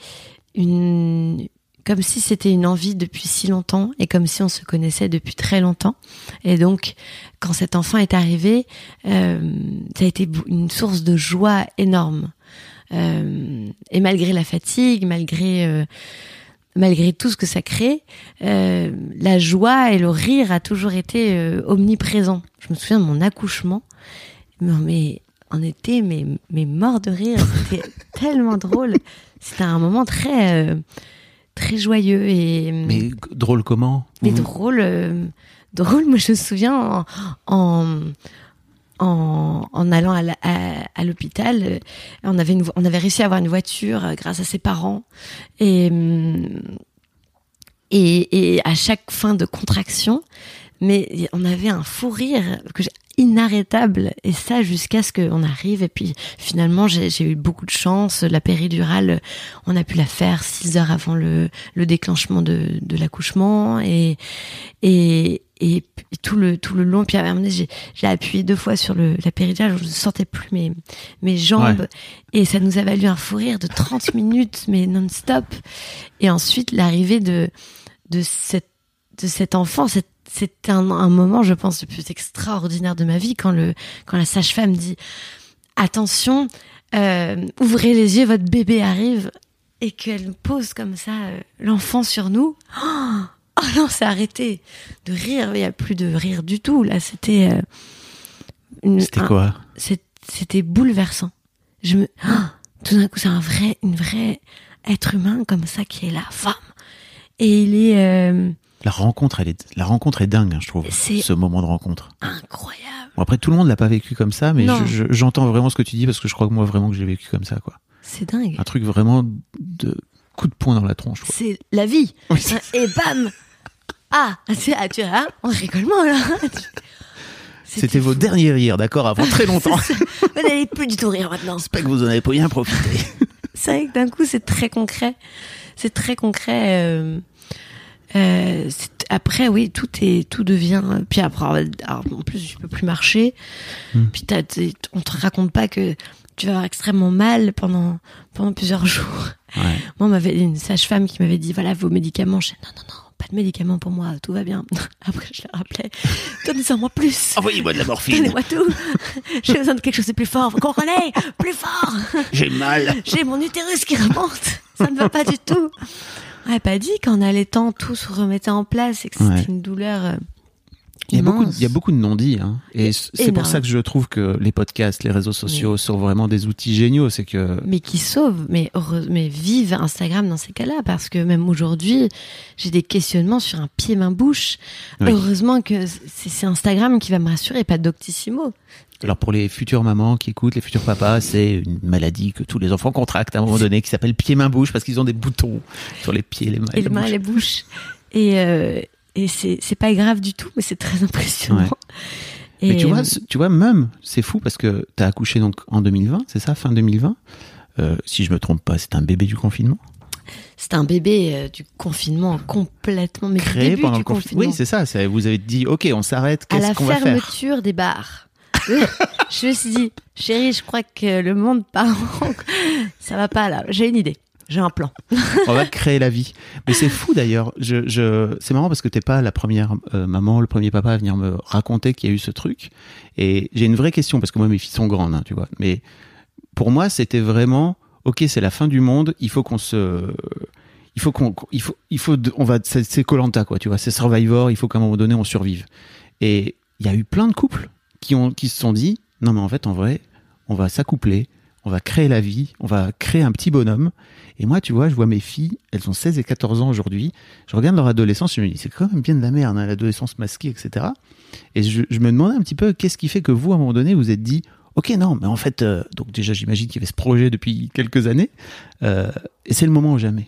Speaker 3: une, comme si c'était une envie depuis si longtemps et comme si on se connaissait depuis très longtemps. Et donc, quand cet enfant est arrivé, euh, ça a été une source de joie énorme. Euh, et malgré la fatigue, malgré euh, malgré tout ce que ça crée, euh, la joie et le rire a toujours été euh, omniprésent. Je me souviens de mon accouchement, mais on était mais mais mort de rire. C'était tellement drôle. C'était un moment très euh, très joyeux et
Speaker 4: mais drôle comment?
Speaker 3: Mais mmh. drôle. Euh, drôle, moi je me souviens en, en, en, en allant à, la, à, à l'hôpital, on avait, une, on avait réussi à avoir une voiture grâce à ses parents. Et, et, et à chaque fin de contraction, mais on avait un fou rire que j'ai inarrêtable, et ça jusqu'à ce qu'on arrive. Et puis finalement j'ai, j'ai eu beaucoup de chance, la péridurale on a pu la faire six heures avant le, le déclenchement de, de l'accouchement, et, et, et tout le, tout le long, puis à un moment donné, j'ai, j'ai appuyé deux fois sur le, la péridurale, je ne sentais plus mes, mes jambes, ouais. Et ça nous a valu un fou rire de trente minutes mais non-stop. Et ensuite l'arrivée de de cette de cet enfant. C'est, c'est un, un moment, je pense, le plus extraordinaire de ma vie quand le quand la sage-femme dit attention, euh, ouvrez les yeux, votre bébé arrive, et qu'elle pose comme ça euh, l'enfant sur nous. Oh, oh non, c'est arrêté de rire. Il y a plus de rire du tout. Là, c'était euh, une,
Speaker 4: C'était
Speaker 3: un,
Speaker 4: quoi?
Speaker 3: c'est, C'était bouleversant. Je me oh, tout d'un coup, c'est un vrai, une vraie être humain comme ça qui est là, femme. Et il est euh,
Speaker 4: La rencontre, elle est, la rencontre est dingue, hein, je trouve.
Speaker 3: C'est
Speaker 4: ce moment de rencontre.
Speaker 3: incroyable.
Speaker 4: Bon, après, tout le monde l'a pas vécu comme ça, mais
Speaker 3: Non.
Speaker 4: je, je, j'entends vraiment ce que tu dis parce que je crois que moi, vraiment, que j'ai vécu comme ça, quoi.
Speaker 3: C'est dingue.
Speaker 4: Un truc vraiment de coup de poing dans la tronche, quoi.
Speaker 3: C'est la vie.
Speaker 4: Oui, c'est
Speaker 3: Et bam. Ah, c'est, ah, tu vois, on rigole moins là.
Speaker 4: C'était vos derniers rires, d'accord, avant très longtemps.
Speaker 3: Vous n'allez plus du tout rire maintenant.
Speaker 4: J'espère que vous en avez pas bien profité.
Speaker 3: C'est vrai que d'un coup, c'est très concret. C'est très concret. Euh, euh, c'est, après, oui, tout est, tout devient. Puis après, alors, en plus, je peux plus marcher.
Speaker 4: Hmm.
Speaker 3: Puis t'as, t'es, on te raconte pas que tu vas avoir extrêmement mal pendant pendant plusieurs jours.
Speaker 4: Ouais.
Speaker 3: Moi, on m'avait une sage-femme qui m'avait dit voilà vos médicaments. Je dis non, non, non. Pas de médicaments pour moi, tout va bien. Après, je le rappelais. Donnez-en-moi plus.
Speaker 4: Envoyez-moi de la morphine.
Speaker 3: Donnez-moi tout. J'ai besoin de quelque chose de plus fort. Vous comprenez? Plus fort.
Speaker 4: J'ai mal.
Speaker 3: J'ai mon utérus qui remonte. Ça ne va pas du tout. On n'avait pas dit qu'en allaitant, tout se remettait en place et que c'était
Speaker 4: Ouais.
Speaker 3: une douleur euh,
Speaker 4: Il y a beaucoup,
Speaker 3: immense.
Speaker 4: il y a beaucoup de non-dits, hein. Et c'est
Speaker 3: Énorme.
Speaker 4: pour ça que je trouve que les podcasts, les réseaux sociaux
Speaker 3: Mais-
Speaker 4: sont vraiment des outils géniaux. C'est que
Speaker 3: Mais qui sauve, mais, heureux, mais vive Instagram dans ces cas-là, parce que même aujourd'hui, j'ai des questionnements sur un pied-main-bouche.
Speaker 4: Oui.
Speaker 3: Heureusement que c'est, c'est Instagram qui va me rassurer, pas Doctissimo.
Speaker 4: alors pour les futures mamans qui écoutent, les futurs papas, c'est une maladie que tous les enfants contractent à un moment donné qui s'appelle pied-main-bouche parce qu'ils ont des boutons sur les pieds, les mains et,
Speaker 3: Et les
Speaker 4: la
Speaker 3: mains
Speaker 4: bouche.
Speaker 3: et les bouches. Et, euh, et c'est, c'est pas grave du tout, mais c'est très impressionnant.
Speaker 4: Ouais.
Speaker 3: Et
Speaker 4: Mais tu vois, c- tu vois, même, c'est fou parce que t'as accouché donc en deux mille vingt, c'est ça, fin deux mille vingt. Euh, si je me trompe pas, c'est un bébé du confinement.
Speaker 3: c'est un bébé euh, du confinement complètement, mais du
Speaker 4: Créé
Speaker 3: début
Speaker 4: pendant
Speaker 3: du
Speaker 4: le confinement.
Speaker 3: confinement.
Speaker 4: Oui, c'est ça. c'est- Vous avez dit, ok, on s'arrête.
Speaker 3: À
Speaker 4: Qu'est-ce
Speaker 3: la
Speaker 4: qu'on va faire?
Speaker 3: fermeture des bars. Je me suis dit, chérie, je crois que le monde part en... Ça va pas là, j'ai une idée, j'ai un plan.
Speaker 4: On va créer la vie. Mais c'est fou d'ailleurs. Je, je, c'est marrant parce que t'es pas la première euh, maman, le premier papa à venir me raconter qu'il y a eu ce truc. Et j'ai une vraie question parce que moi mes filles sont grandes, hein, tu vois. Mais pour moi c'était vraiment, ok, c'est la fin du monde. Il faut qu'on se, il faut qu'on, il faut, il faut, on va, c'est, c'est Koh-Lanta, quoi, tu vois. C'est Survivor. Il faut qu'à un moment donné on survive. Et il y a eu plein de couples qui ont, qui se sont dit, non mais en fait en vrai, on va s'accoupler. On va créer la vie, on va créer un petit bonhomme. Et moi, tu vois, je vois mes filles, elles ont seize et quatorze ans aujourd'hui. Je regarde leur adolescence, je me dis, c'est quand même bien de la merde, hein, l'adolescence masquée, et cetera. Et je, je me demandais un petit peu, qu'est-ce qui fait que vous, à un moment donné, vous êtes dit, ok, non, mais en fait, euh, donc déjà, j'imagine qu'il y avait ce projet depuis quelques années, euh, et c'est le moment ou jamais.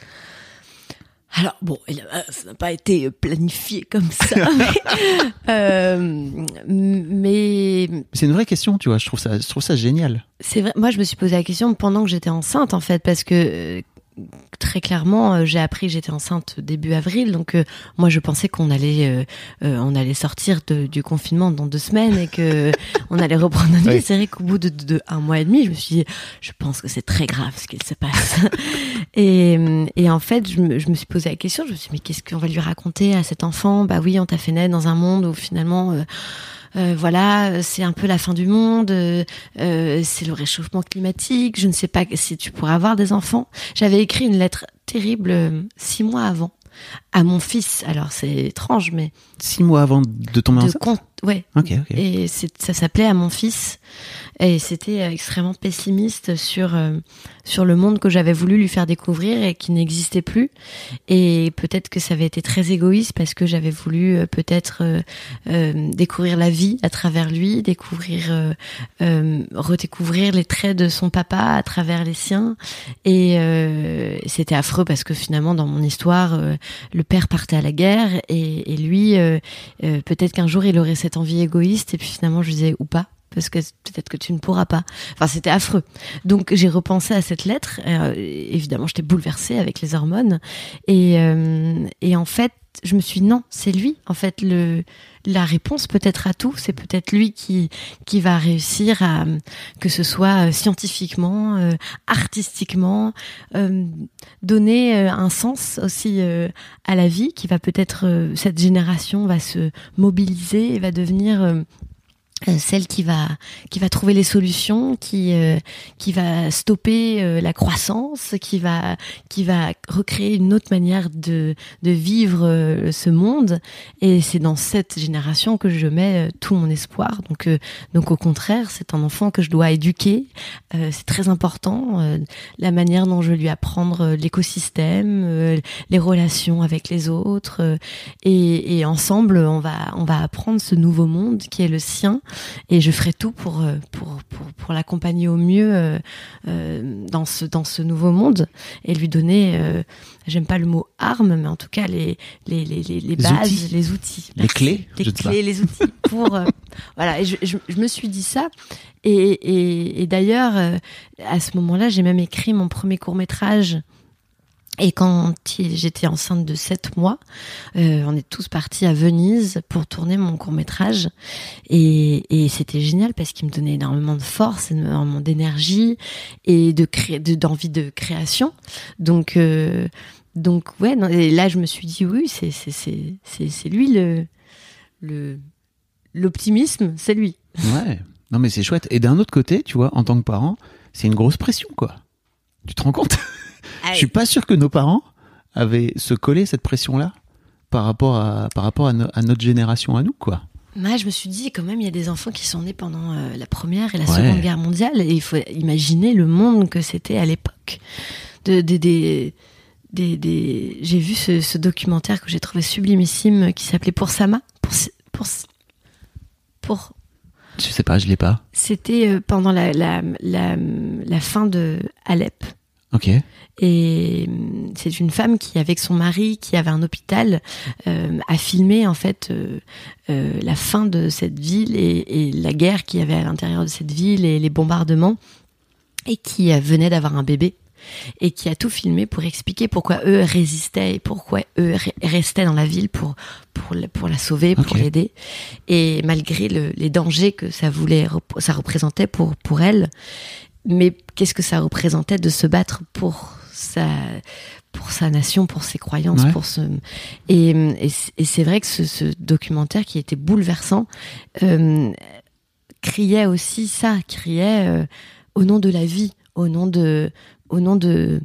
Speaker 3: Alors bon, il a- ça n'a pas été planifié comme ça, mais, euh, mais
Speaker 4: C'est une vraie question, tu vois, je trouve ça, je trouve ça génial.
Speaker 3: c'est vrai. Moi, je me suis posé la question pendant que j'étais enceinte, en fait, parce que euh, très clairement, euh, j'ai appris que j'étais enceinte début avril, donc euh, moi, je pensais qu'on allait, euh, euh, on allait sortir de- du confinement dans deux semaines et que on allait reprendre notre vie.
Speaker 4: Oui.
Speaker 3: C'est vrai qu'au bout de, de, de un mois et demi, je me suis dit, je pense que c'est très grave ce qui se passe. et, et en fait, je me, je me suis posé la question. Je me suis dit, mais qu'est-ce qu'on va lui raconter à cet enfant? Bah oui, on t'a fait naître dans un monde où finalement. Euh, Euh, voilà, c'est un peu la fin du monde, euh, euh, c'est le réchauffement climatique, je ne sais pas si tu pourras avoir des enfants. J'avais écrit une lettre terrible euh, six mois avant à mon fils. Alors c'est étrange, mais
Speaker 4: Six mois avant de tomber
Speaker 3: de
Speaker 4: enceinte.
Speaker 3: con- ouais.
Speaker 4: Ok, ok.
Speaker 3: Et c'est, ça s'appelait à mon fils, et c'était euh, extrêmement pessimiste sur euh, sur le monde que j'avais voulu lui faire découvrir et qui n'existait plus. Et peut-être que ça avait été très égoïste parce que j'avais voulu euh, peut-être euh, euh, découvrir la vie à travers lui, découvrir, euh, euh, redécouvrir les traits de son papa à travers les siens. Et euh, c'était affreux parce que finalement, dans mon histoire, euh, le père partait à la guerre et, et lui, euh, euh, peut-être qu'un jour, il aurait cette envie égoïste et puis finalement, je disais ou pas. Parce que peut-être que tu ne pourras pas. Enfin, c'était affreux. Donc, j'ai repensé à cette lettre. Euh, évidemment, j'étais bouleversée avec les hormones. Et, euh, et en fait, je me suis dit, non, c'est lui, en fait, le, la réponse peut-être à tout. C'est peut-être lui qui, qui va réussir à, que ce soit scientifiquement, euh, artistiquement, euh, donner euh, un sens aussi euh, à la vie, qui va peut-être, euh, cette génération va se mobiliser et va devenir... Euh, celle qui va qui va trouver les solutions, qui euh, qui va stopper euh, la croissance, qui va qui va recréer une autre manière de de vivre euh, ce monde. Et c'est dans cette génération que je mets euh, tout mon espoir. Donc euh, donc au contraire, c'est un enfant que je dois éduquer. Euh, c'est très important euh, la manière dont je vais lui apprendre l'écosystème, euh, les relations avec les autres, euh, et, et ensemble on va on va apprendre ce nouveau monde qui est le sien. Et je ferai tout pour pour pour, pour l'accompagner au mieux euh, euh, dans ce dans ce nouveau monde et lui donner, euh, j'aime pas le mot arme, mais en tout cas les les les les, les bases,
Speaker 4: outils.
Speaker 3: les outils,
Speaker 4: les clés,
Speaker 3: les clés, les outils pour euh, voilà. Et je, je je me suis dit ça. Et et, et d'ailleurs euh, à ce moment-là, j'ai même écrit mon premier court-métrage. Et quand j'étais enceinte de sept mois, euh, on est tous partis à Venise pour tourner mon court-métrage. Et, et c'était génial parce qu'il me donnait énormément de force, énormément d'énergie et de cré... de, d'envie de création. Donc, euh, donc ouais, non, et là je me suis dit oui, c'est, c'est, c'est, c'est, c'est lui le, le, l'optimisme, c'est lui.
Speaker 4: Ouais, non mais c'est chouette. Et d'un autre côté, tu vois, en tant que parent, c'est une grosse pression, quoi. Tu te rends compte ? Je suis pas sûr que nos parents avaient se collé cette pression-là par rapport à par rapport à, no, à notre génération à nous, quoi.
Speaker 3: Moi, je me suis dit quand même, il y a des enfants qui sont nés pendant euh, la première et la
Speaker 4: ouais.
Speaker 3: seconde guerre mondiale, et il faut imaginer le monde que c'était à l'époque. De, de, des, des, des... J'ai vu ce, ce documentaire que j'ai trouvé sublimissime qui s'appelait Pour Sama, pour pour pour.
Speaker 4: Je sais pas, je l'ai pas.
Speaker 3: C'était euh, pendant la, la la la fin de Alep.
Speaker 4: Ok.
Speaker 3: Et c'est une femme qui, avec son mari, qui avait un hôpital, euh, a filmé en fait euh, euh, la fin de cette ville et, et la guerre qu'il y avait à l'intérieur de cette ville et les bombardements, et qui euh, venait d'avoir un bébé et qui a tout filmé pour expliquer pourquoi eux résistaient et pourquoi eux re- restaient dans la ville pour pour la, pour la sauver, pour
Speaker 4: okay.
Speaker 3: l'aider, et malgré le, les dangers que ça voulait ça représentait pour pour elle. Mais qu'est-ce que ça représentait de se battre pour sa, pour sa nation, pour ses croyances,
Speaker 4: ouais.
Speaker 3: pour ce... Et, et, et c'est vrai que ce, ce documentaire qui était bouleversant euh, criait aussi ça, criait euh, au nom de la vie, au nom de, au nom de,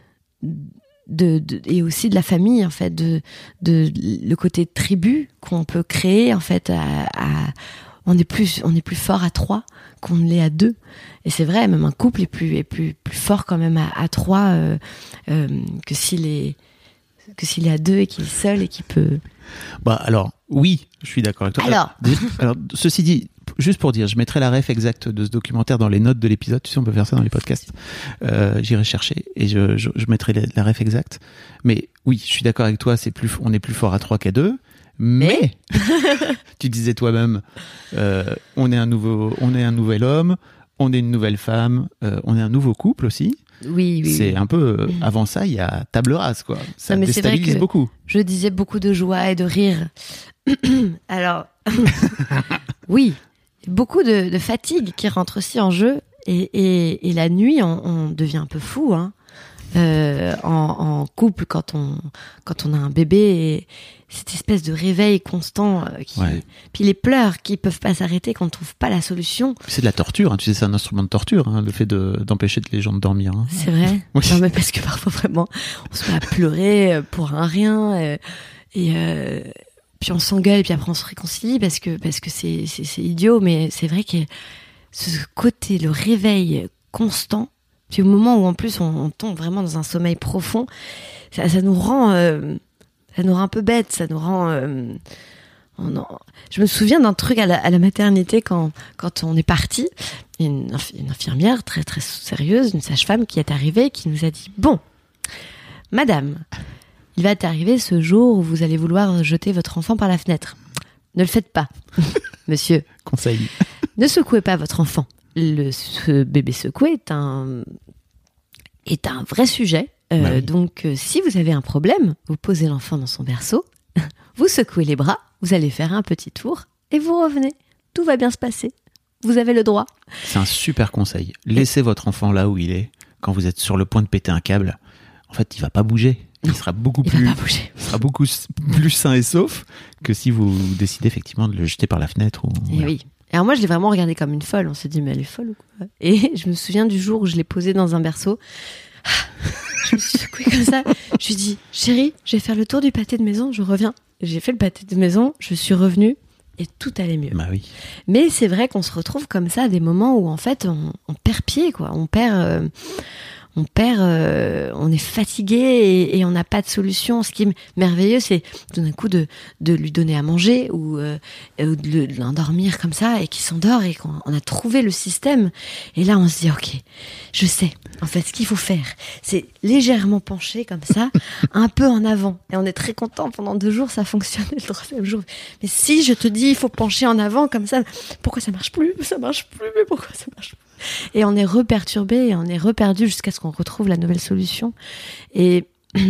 Speaker 3: de, de, et aussi de la famille en fait, de, de le côté tribu qu'on peut créer en fait à, à on est plus on est plus fort à trois qu'on ne l'est à deux, et c'est vrai, même un couple est plus est plus plus fort quand même à, à trois euh, euh, que s'il est que s'il est à deux et qu'il est seul et qu'il peut.
Speaker 4: Bah alors oui, je suis d'accord avec toi.
Speaker 3: Alors,
Speaker 4: alors, alors ceci dit, juste pour dire, je mettrai la ref exacte de ce documentaire dans les notes de l'épisode. Tu sais, on peut faire ça dans les podcasts. Euh, j'irai chercher et je, je, je mettrai la, la ref exacte. Mais oui, je suis d'accord avec toi. C'est plus, on est plus fort à trois qu'à deux. Mais, mais tu disais toi-même, euh, on est un nouveau, on est un nouvel homme, on est une nouvelle femme, euh, on est un nouveau couple aussi.
Speaker 3: Oui, oui.
Speaker 4: C'est
Speaker 3: oui.
Speaker 4: un peu euh, avant ça, il y a table rase, quoi. Ça
Speaker 3: non,
Speaker 4: déstabilise beaucoup.
Speaker 3: Je disais beaucoup de joie et de rire. Alors, oui, beaucoup de, de fatigue qui rentre aussi en jeu, et, et, et la nuit, on, on devient un peu fou, hein. Euh, en, en couple quand on quand on a un bébé, et cette espèce de réveil constant euh, qui,
Speaker 4: ouais.
Speaker 3: puis les pleurs qui peuvent pas s'arrêter quand on trouve pas la solution.
Speaker 4: C'est de la torture, hein. Tu sais, c'est un instrument de torture, hein, le fait de d'empêcher les gens de dormir, hein.
Speaker 3: C'est vrai.
Speaker 4: Oui.
Speaker 3: Non, mais parce que parfois vraiment on se met à pleurer pour un rien, euh, et euh, puis on s'engueule, puis après on se réconcilie parce que parce que c'est c'est, c'est idiot, mais c'est vrai que ce côté, le réveil constant. Puis au moment où en plus on, on tombe vraiment dans un sommeil profond, ça, ça nous rend, euh, ça nous rend un peu bête, ça nous rend. Euh, on en... Je me souviens d'un truc à la, à la maternité quand quand on est parti, une, une infirmière très très sérieuse, une sage-femme qui est arrivée, qui nous a dit bon, Madame, il va t'arriver ce jour où vous allez vouloir jeter votre enfant par la fenêtre. Ne le faites pas, Monsieur.
Speaker 4: Conseil.
Speaker 3: Ne secouez pas votre enfant. Le ce bébé secoué est un est un vrai sujet. Euh,
Speaker 4: bah oui.
Speaker 3: Donc, euh, si vous avez un problème, vous posez l'enfant dans son berceau vous secouez les bras, vous allez faire un petit tour et vous revenez. Tout va bien se passer. Vous avez le droit.
Speaker 4: C'est un super conseil. Laissez votre enfant là où il est. Quand vous êtes sur le point de péter un câble, en fait, il va pas bouger. Il sera beaucoup
Speaker 3: il
Speaker 4: plus,
Speaker 3: va pas bouger.
Speaker 4: il sera beaucoup plus sain et sauf que si vous décidez effectivement de le jeter par la fenêtre. Ou,
Speaker 3: Et
Speaker 4: voilà.
Speaker 3: oui. Alors moi, je l'ai vraiment regardé comme une folle. On s'est dit, mais elle est folle ou quoi? Et je me souviens du jour où je l'ai posé dans un berceau. Je me suis secouée comme ça. Je me suis dit, chérie, je vais faire le tour du pâté de maison, je reviens. J'ai fait le pâté de maison, je suis revenue et tout allait mieux.
Speaker 4: Bah oui.
Speaker 3: Mais c'est vrai qu'on se retrouve comme ça à des moments où en fait on, on perd pied, quoi. On perd, euh, on perd, euh, on est fatigué et, et on n'a pas de solution. Ce qui est merveilleux, c'est tout d'un coup de, de lui donner à manger ou, euh, ou de, le, de l'endormir comme ça et qu'il s'endort et qu'on on a trouvé le système. Et là, on se dit, ok, je sais. En fait, ce qu'il faut faire, c'est légèrement pencher comme ça, un peu en avant. Et on est très content. Pendant deux jours, ça fonctionnait le troisième jour. Mais si je te dis, il faut pencher en avant comme ça, pourquoi ça marche plus? Ça marche plus, mais pourquoi ça marche plus? Et on est reperturbé et on est reperdu jusqu'à ce qu'on retrouve la nouvelle solution. Et,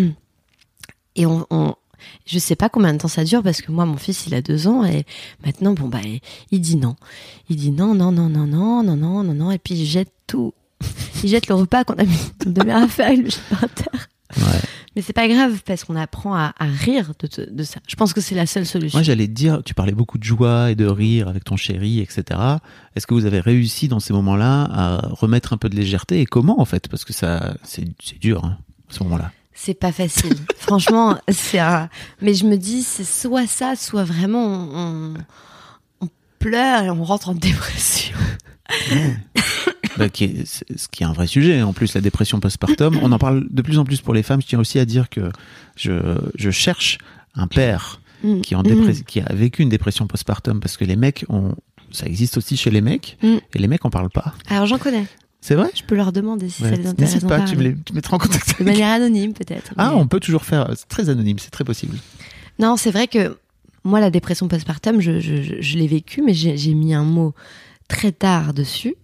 Speaker 3: et on, on, je sais pas combien de temps ça dure parce que moi, mon fils, il a deux ans et maintenant, bon, bah, il dit non. Il dit non, non, non, non, non, non, non, non, non. Et puis, il jette tout. Il jette le repas qu'on a mis une demi-heure à faire, il le jette par terre. Ouais. Mais c'est pas grave parce qu'on apprend à, à rire de, de ça. Je pense que c'est la seule solution.
Speaker 4: Moi, j'allais te dire, tu parlais beaucoup de joie et de rire avec ton chéri, et cetera. Est-ce que vous avez réussi dans ces moments-là à remettre un peu de légèreté et comment en fait? Parce que ça, c'est, c'est dur hein, à ce moment-là.
Speaker 3: C'est pas facile. Franchement, c'est un... Mais je me dis, c'est soit ça, soit vraiment on, on pleure et on rentre en dépression.
Speaker 4: Ouais. Bah, qui est, ce qui est un vrai sujet. En plus, la dépression postpartum, on en parle de plus en plus pour les femmes. Je tiens aussi à dire que je, je cherche un père mmh. qui, en dépré- mmh. qui a vécu une dépression postpartum parce que les mecs ont, ça existe aussi chez les mecs mmh. et les mecs en parlent pas.
Speaker 3: Alors j'en connais.
Speaker 4: C'est vrai?
Speaker 3: Je peux leur demander si
Speaker 4: ouais.
Speaker 3: ça les intéresse.
Speaker 4: N'hésite pas, tu me, les, tu me mettras en contact avec.
Speaker 3: De manière anonyme peut-être.
Speaker 4: Ah,
Speaker 3: mais...
Speaker 4: on peut toujours faire. C'est très anonyme, c'est très possible.
Speaker 3: Non, c'est vrai que moi, la dépression postpartum, je, je, je, je l'ai vécue, mais j'ai, j'ai mis un mot très tard dessus.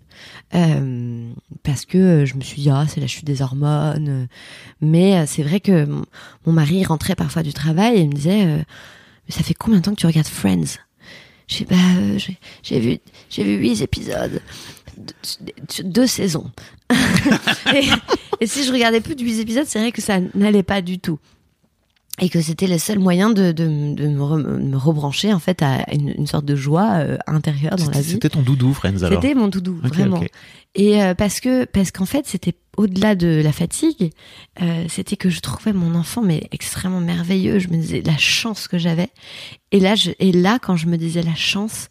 Speaker 3: Euh, parce que je me suis dit ah c'est la chute des hormones, mais c'est vrai que mon, mon mari rentrait parfois du travail et il me disait euh, mais ça fait combien de temps que tu regardes Friends? J'ai bah euh, j'ai, j'ai vu j'ai vu huit épisodes, deux, deux saisons. et, et si je regardais plus de huit épisodes, c'est vrai que ça n'allait pas du tout. Et que c'était le seul moyen de, de, de, me, re, de me rebrancher en fait à une, une sorte de joie euh, intérieure dans
Speaker 4: c'était,
Speaker 3: la vie.
Speaker 4: C'était ton doudou, Friends, alors?
Speaker 3: C'était mon doudou,
Speaker 4: okay,
Speaker 3: vraiment.
Speaker 4: Okay.
Speaker 3: Et euh, parce que parce qu'en fait, c'était au-delà de la fatigue, euh, c'était que je trouvais mon enfant mais extrêmement merveilleux. Je me disais la chance que j'avais. Et là, je, et là, quand je me disais la chance,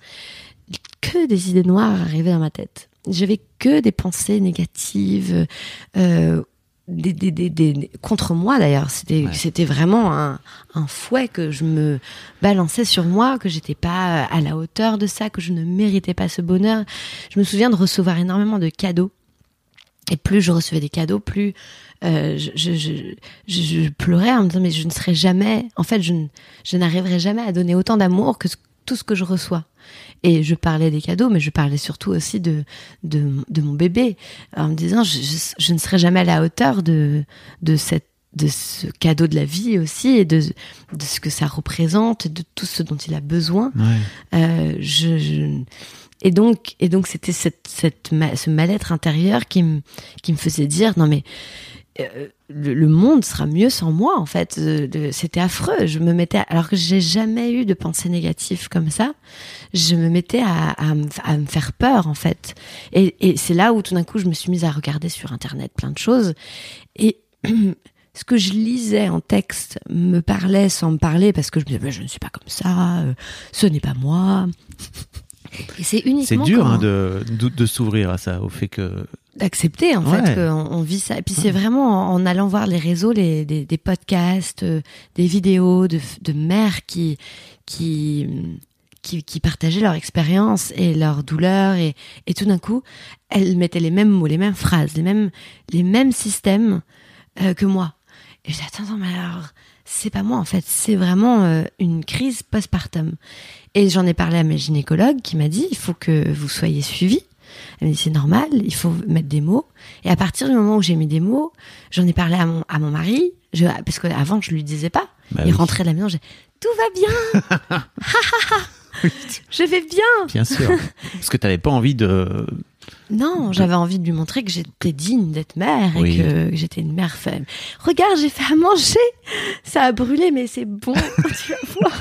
Speaker 3: que des idées noires arrivaient dans ma tête. J'avais que des pensées négatives. Euh, Des, des, des, des, contre moi d'ailleurs, c'était, ouais. c'était vraiment un, un fouet que je me balançais sur moi, que j'étais pas à la hauteur de ça, que je ne méritais pas ce bonheur. Je me souviens de recevoir énormément de cadeaux, et plus je recevais des cadeaux, plus euh, je, je, je, je, je pleurais en me disant mais je ne serai jamais, en fait je, ne, je n'arriverai jamais à donner autant d'amour que tout ce que je reçois. Et je parlais des cadeaux, mais je parlais surtout aussi de de, de mon bébé, en me disant je, je, je ne serai jamais à la hauteur de de cette de ce cadeau de la vie aussi et de de ce que ça représente, de tout ce dont il a besoin.
Speaker 4: Ouais.
Speaker 3: Euh, je, je et donc et donc c'était cette cette ce mal-être intérieur qui me qui me faisait dire non mais Euh, le, le monde sera mieux sans moi en fait. Euh, de, c'était affreux. Je me mettais à, alors que j'ai jamais eu de pensée négative comme ça. Je me mettais à, à, à me faire peur en fait. Et, et c'est là où tout d'un coup je me suis mise à regarder sur internet plein de choses et ce que je lisais en texte me parlait sans me parler parce que je me disais je ne suis pas comme ça. Euh, ce n'est pas moi. Et c'est uniquement
Speaker 4: c'est dur
Speaker 3: quand...
Speaker 4: hein, de, de de s'ouvrir à ça, au fait que
Speaker 3: d'accepter en
Speaker 4: ouais.
Speaker 3: fait qu'on on vit ça. Et puis
Speaker 4: ouais.
Speaker 3: c'est vraiment en, en allant voir les réseaux, les des, des podcasts, euh, des vidéos de de mères qui qui qui, qui partageaient leur expérience et leur douleur et et tout d'un coup elles mettaient les mêmes mots, les mêmes phrases, les mêmes les mêmes systèmes euh, que moi. Et j'ai dit attends, attends mais alors c'est pas moi en fait, c'est vraiment euh, une crise postpartum. Et j'en ai parlé à ma gynécologue qui m'a dit il faut que vous soyez suivis. Elle m'a dit c'est normal, il faut mettre des mots. Et à partir du moment où j'ai mis des mots, j'en ai parlé à mon à mon mari, je, parce qu'avant je lui disais pas.
Speaker 4: Bah
Speaker 3: il
Speaker 4: oui.
Speaker 3: rentrait de la maison, j'ai tout va bien. Je vais bien.
Speaker 4: Bien sûr. Parce que tu n'avais pas envie de...
Speaker 3: Non, j'avais envie de lui montrer que j'étais digne d'être mère et
Speaker 4: Oui.
Speaker 3: que j'étais une mère femme. Regarde, j'ai fait à manger. Ça a brûlé, mais c'est bon. Tu vas voir.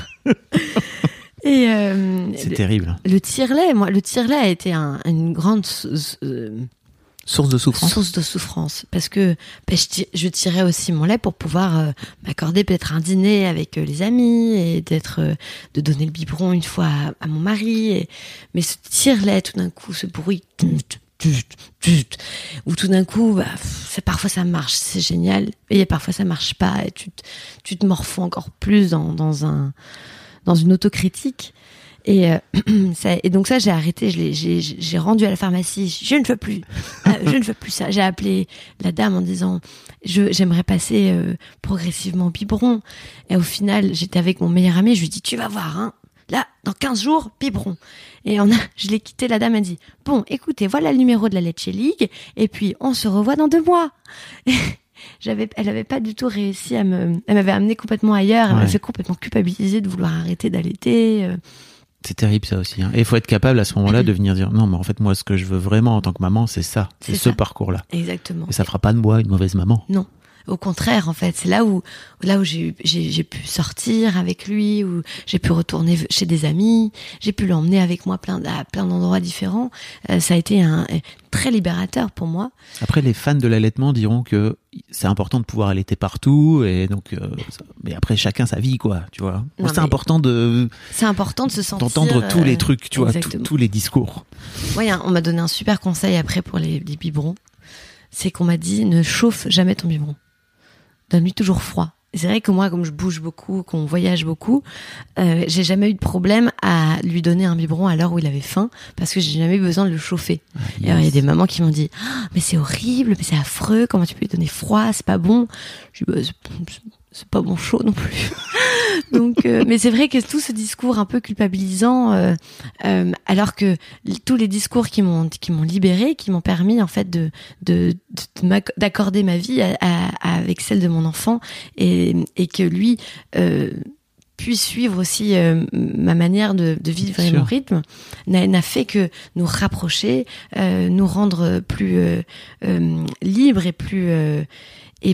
Speaker 3: Et euh,
Speaker 4: C'est
Speaker 3: le,
Speaker 4: terrible.
Speaker 3: le tire-lait, moi, le tire-lait a été un, une grande euh,
Speaker 4: Source de souffrance.
Speaker 3: source de souffrance parce que ben, je, tir- je tirais aussi mon lait pour pouvoir euh, m'accorder peut-être un dîner avec euh, les amis et d'être euh, de donner le biberon une fois à, à mon mari. Et, mais ce tire-lait, tout d'un coup, ce bruit, tut, tut, tut, où tout d'un coup, bah, c'est, parfois ça marche, c'est génial, et parfois ça marche pas, et tu, te- tu te morfonds encore plus dans, dans un dans une autocritique. Et, euh, ça, et donc ça, j'ai arrêté, je l'ai, j'ai, j'ai rendu à la pharmacie, je ne veux plus, euh, je ne veux plus ça. J'ai appelé la dame en disant, je, j'aimerais passer euh, progressivement au biberon. Et au final, j'étais avec mon meilleur ami, je lui dis, tu vas voir, hein, là, dans quinze jours, biberon. Et on a, je l'ai quitté, la dame a dit, bon, écoutez, voilà le numéro de la Leche League, et puis on se revoit dans deux mois. Et j'avais, elle avait pas du tout réussi à me, elle m'avait amené complètement ailleurs, elle
Speaker 4: Ouais.
Speaker 3: m'avait fait complètement culpabiliser de vouloir arrêter d'allaiter. euh.
Speaker 4: C'est terrible ça aussi. Hein. Et il faut être capable à ce moment-là de venir dire non, mais en fait, moi, ce que je veux vraiment en tant que maman, c'est ça. C'est,
Speaker 3: C'est
Speaker 4: ce
Speaker 3: ça.
Speaker 4: parcours-là.
Speaker 3: Exactement.
Speaker 4: Et ça fera pas de moi une mauvaise maman.
Speaker 3: Non. Au contraire, en fait, c'est là où, là où j'ai, eu- j'ai, j'ai pu sortir avec lui, où j'ai pu retourner chez des amis, j'ai pu l'emmener avec moi plein, à plein d'endroits différents. Euh, ça a été un, très libérateur pour moi.
Speaker 4: Après, les fans de l'allaitement diront que c'est important de pouvoir allaiter partout. Et donc, euh, ça- mais après, chacun sa vie, quoi. Tu vois.
Speaker 3: Non,
Speaker 4: c'est
Speaker 3: mais
Speaker 4: important de,
Speaker 3: C'est important de se sentir.
Speaker 4: d'entendre tous
Speaker 3: euh,
Speaker 4: les trucs, tu vois, tous-
Speaker 3: exactement.
Speaker 4: tous les discours.
Speaker 3: Ouais, on m'a donné un super conseil après pour les, les biberons. C'est qu'on m'a dit, ne chauffe jamais ton biberon. Donne-lui toujours froid. Et c'est vrai que moi, comme je bouge beaucoup, qu'on voyage beaucoup, euh, j'ai jamais eu de problème à lui donner un biberon à l'heure où il avait faim, parce que j'ai jamais eu besoin de le chauffer. Et alors, il y a des mamans qui m'ont dit, ah, mais c'est horrible, mais c'est affreux, comment tu peux lui donner froid, c'est pas bon. Je dis, bah, c'est, c'est pas bon chaud non plus. Donc, euh, mais c'est vrai que tout ce discours un peu culpabilisant, euh, euh, alors que l- tous les discours qui m'ont qui m'ont libérée, qui m'ont permis en fait de de, de, de m'acc- d'accorder ma vie à, à- à- avec celle de mon enfant, et et que lui euh, puisse suivre aussi euh, ma manière de, de vivre et
Speaker 4: Sûr.
Speaker 3: mon rythme, n'a, n'a fait que nous rapprocher, euh, nous rendre plus euh, euh, libres et plus euh, et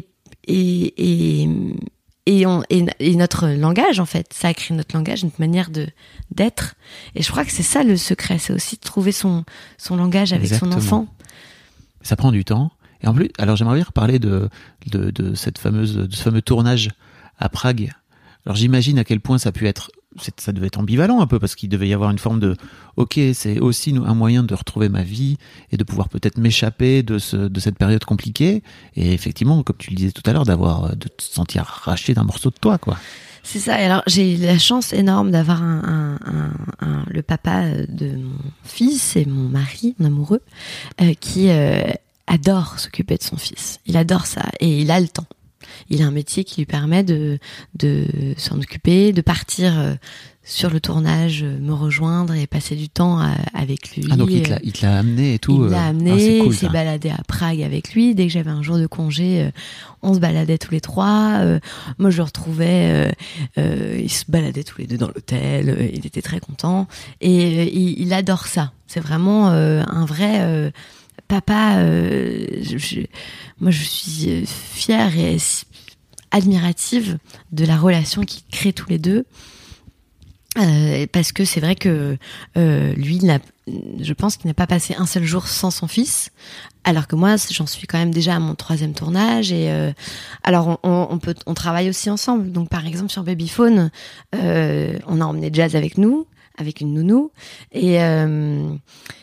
Speaker 3: et et et, on, et, et notre langage, en fait, ça a créé notre langage, notre manière de d'être. Et je crois que c'est ça le secret, c'est aussi de trouver son son langage avec
Speaker 4: Exactement.
Speaker 3: son enfant.
Speaker 4: Ça prend du temps. Et en plus, alors j'aimerais bien reparler de, de, de cette fameuse, de ce fameux tournage à Prague. Alors j'imagine à quel point ça a pu être, c'est- ça devait être ambivalent un peu, parce qu'il devait y avoir une forme de, ok, c'est aussi un moyen de retrouver ma vie et de pouvoir peut-être m'échapper de ce, de cette période compliquée. Et effectivement, comme tu le disais tout à l'heure, d'avoir, de te sentir arraché d'un morceau de toi, quoi.
Speaker 3: C'est ça. Et alors, j'ai eu la chance énorme d'avoir un, un, un, un- le papa de mon fils et mon mari, mon amoureux, euh, qui euh, adore s'occuper de son fils. Il adore ça et il a le temps. Il a un métier qui lui permet de, de s'en occuper, de partir euh, sur le tournage, euh, me rejoindre et passer du temps à- avec lui.
Speaker 4: Ah, donc il te l'a, il te l'a amené et tout.
Speaker 3: Il l'a
Speaker 4: euh,
Speaker 3: amené,
Speaker 4: ah, c'est cool,
Speaker 3: il s'est
Speaker 4: ça.
Speaker 3: baladé à Prague avec lui. Dès que j'avais un jour de congé, euh, on se baladait tous les trois. Euh, moi, je le retrouvais, euh, euh, ils se baladaient tous les deux dans l'hôtel. Euh, il était très content. Et euh, il, il adore ça. C'est vraiment euh, un vrai euh, papa. Euh, je- je- moi, je suis euh, fière et s- admirative de la relation qu'ils créent tous les deux. Euh, parce que c'est vrai que euh, lui, il n'a, je pense qu'il n'a pas passé un seul jour sans son fils, alors que moi, j'en suis quand même déjà à mon troisième tournage. Et euh, alors, on, on, on peut, on travaille aussi ensemble. Donc, par exemple, sur Babyphone, euh, on a emmené Jazz avec nous, avec une nounou, et euh,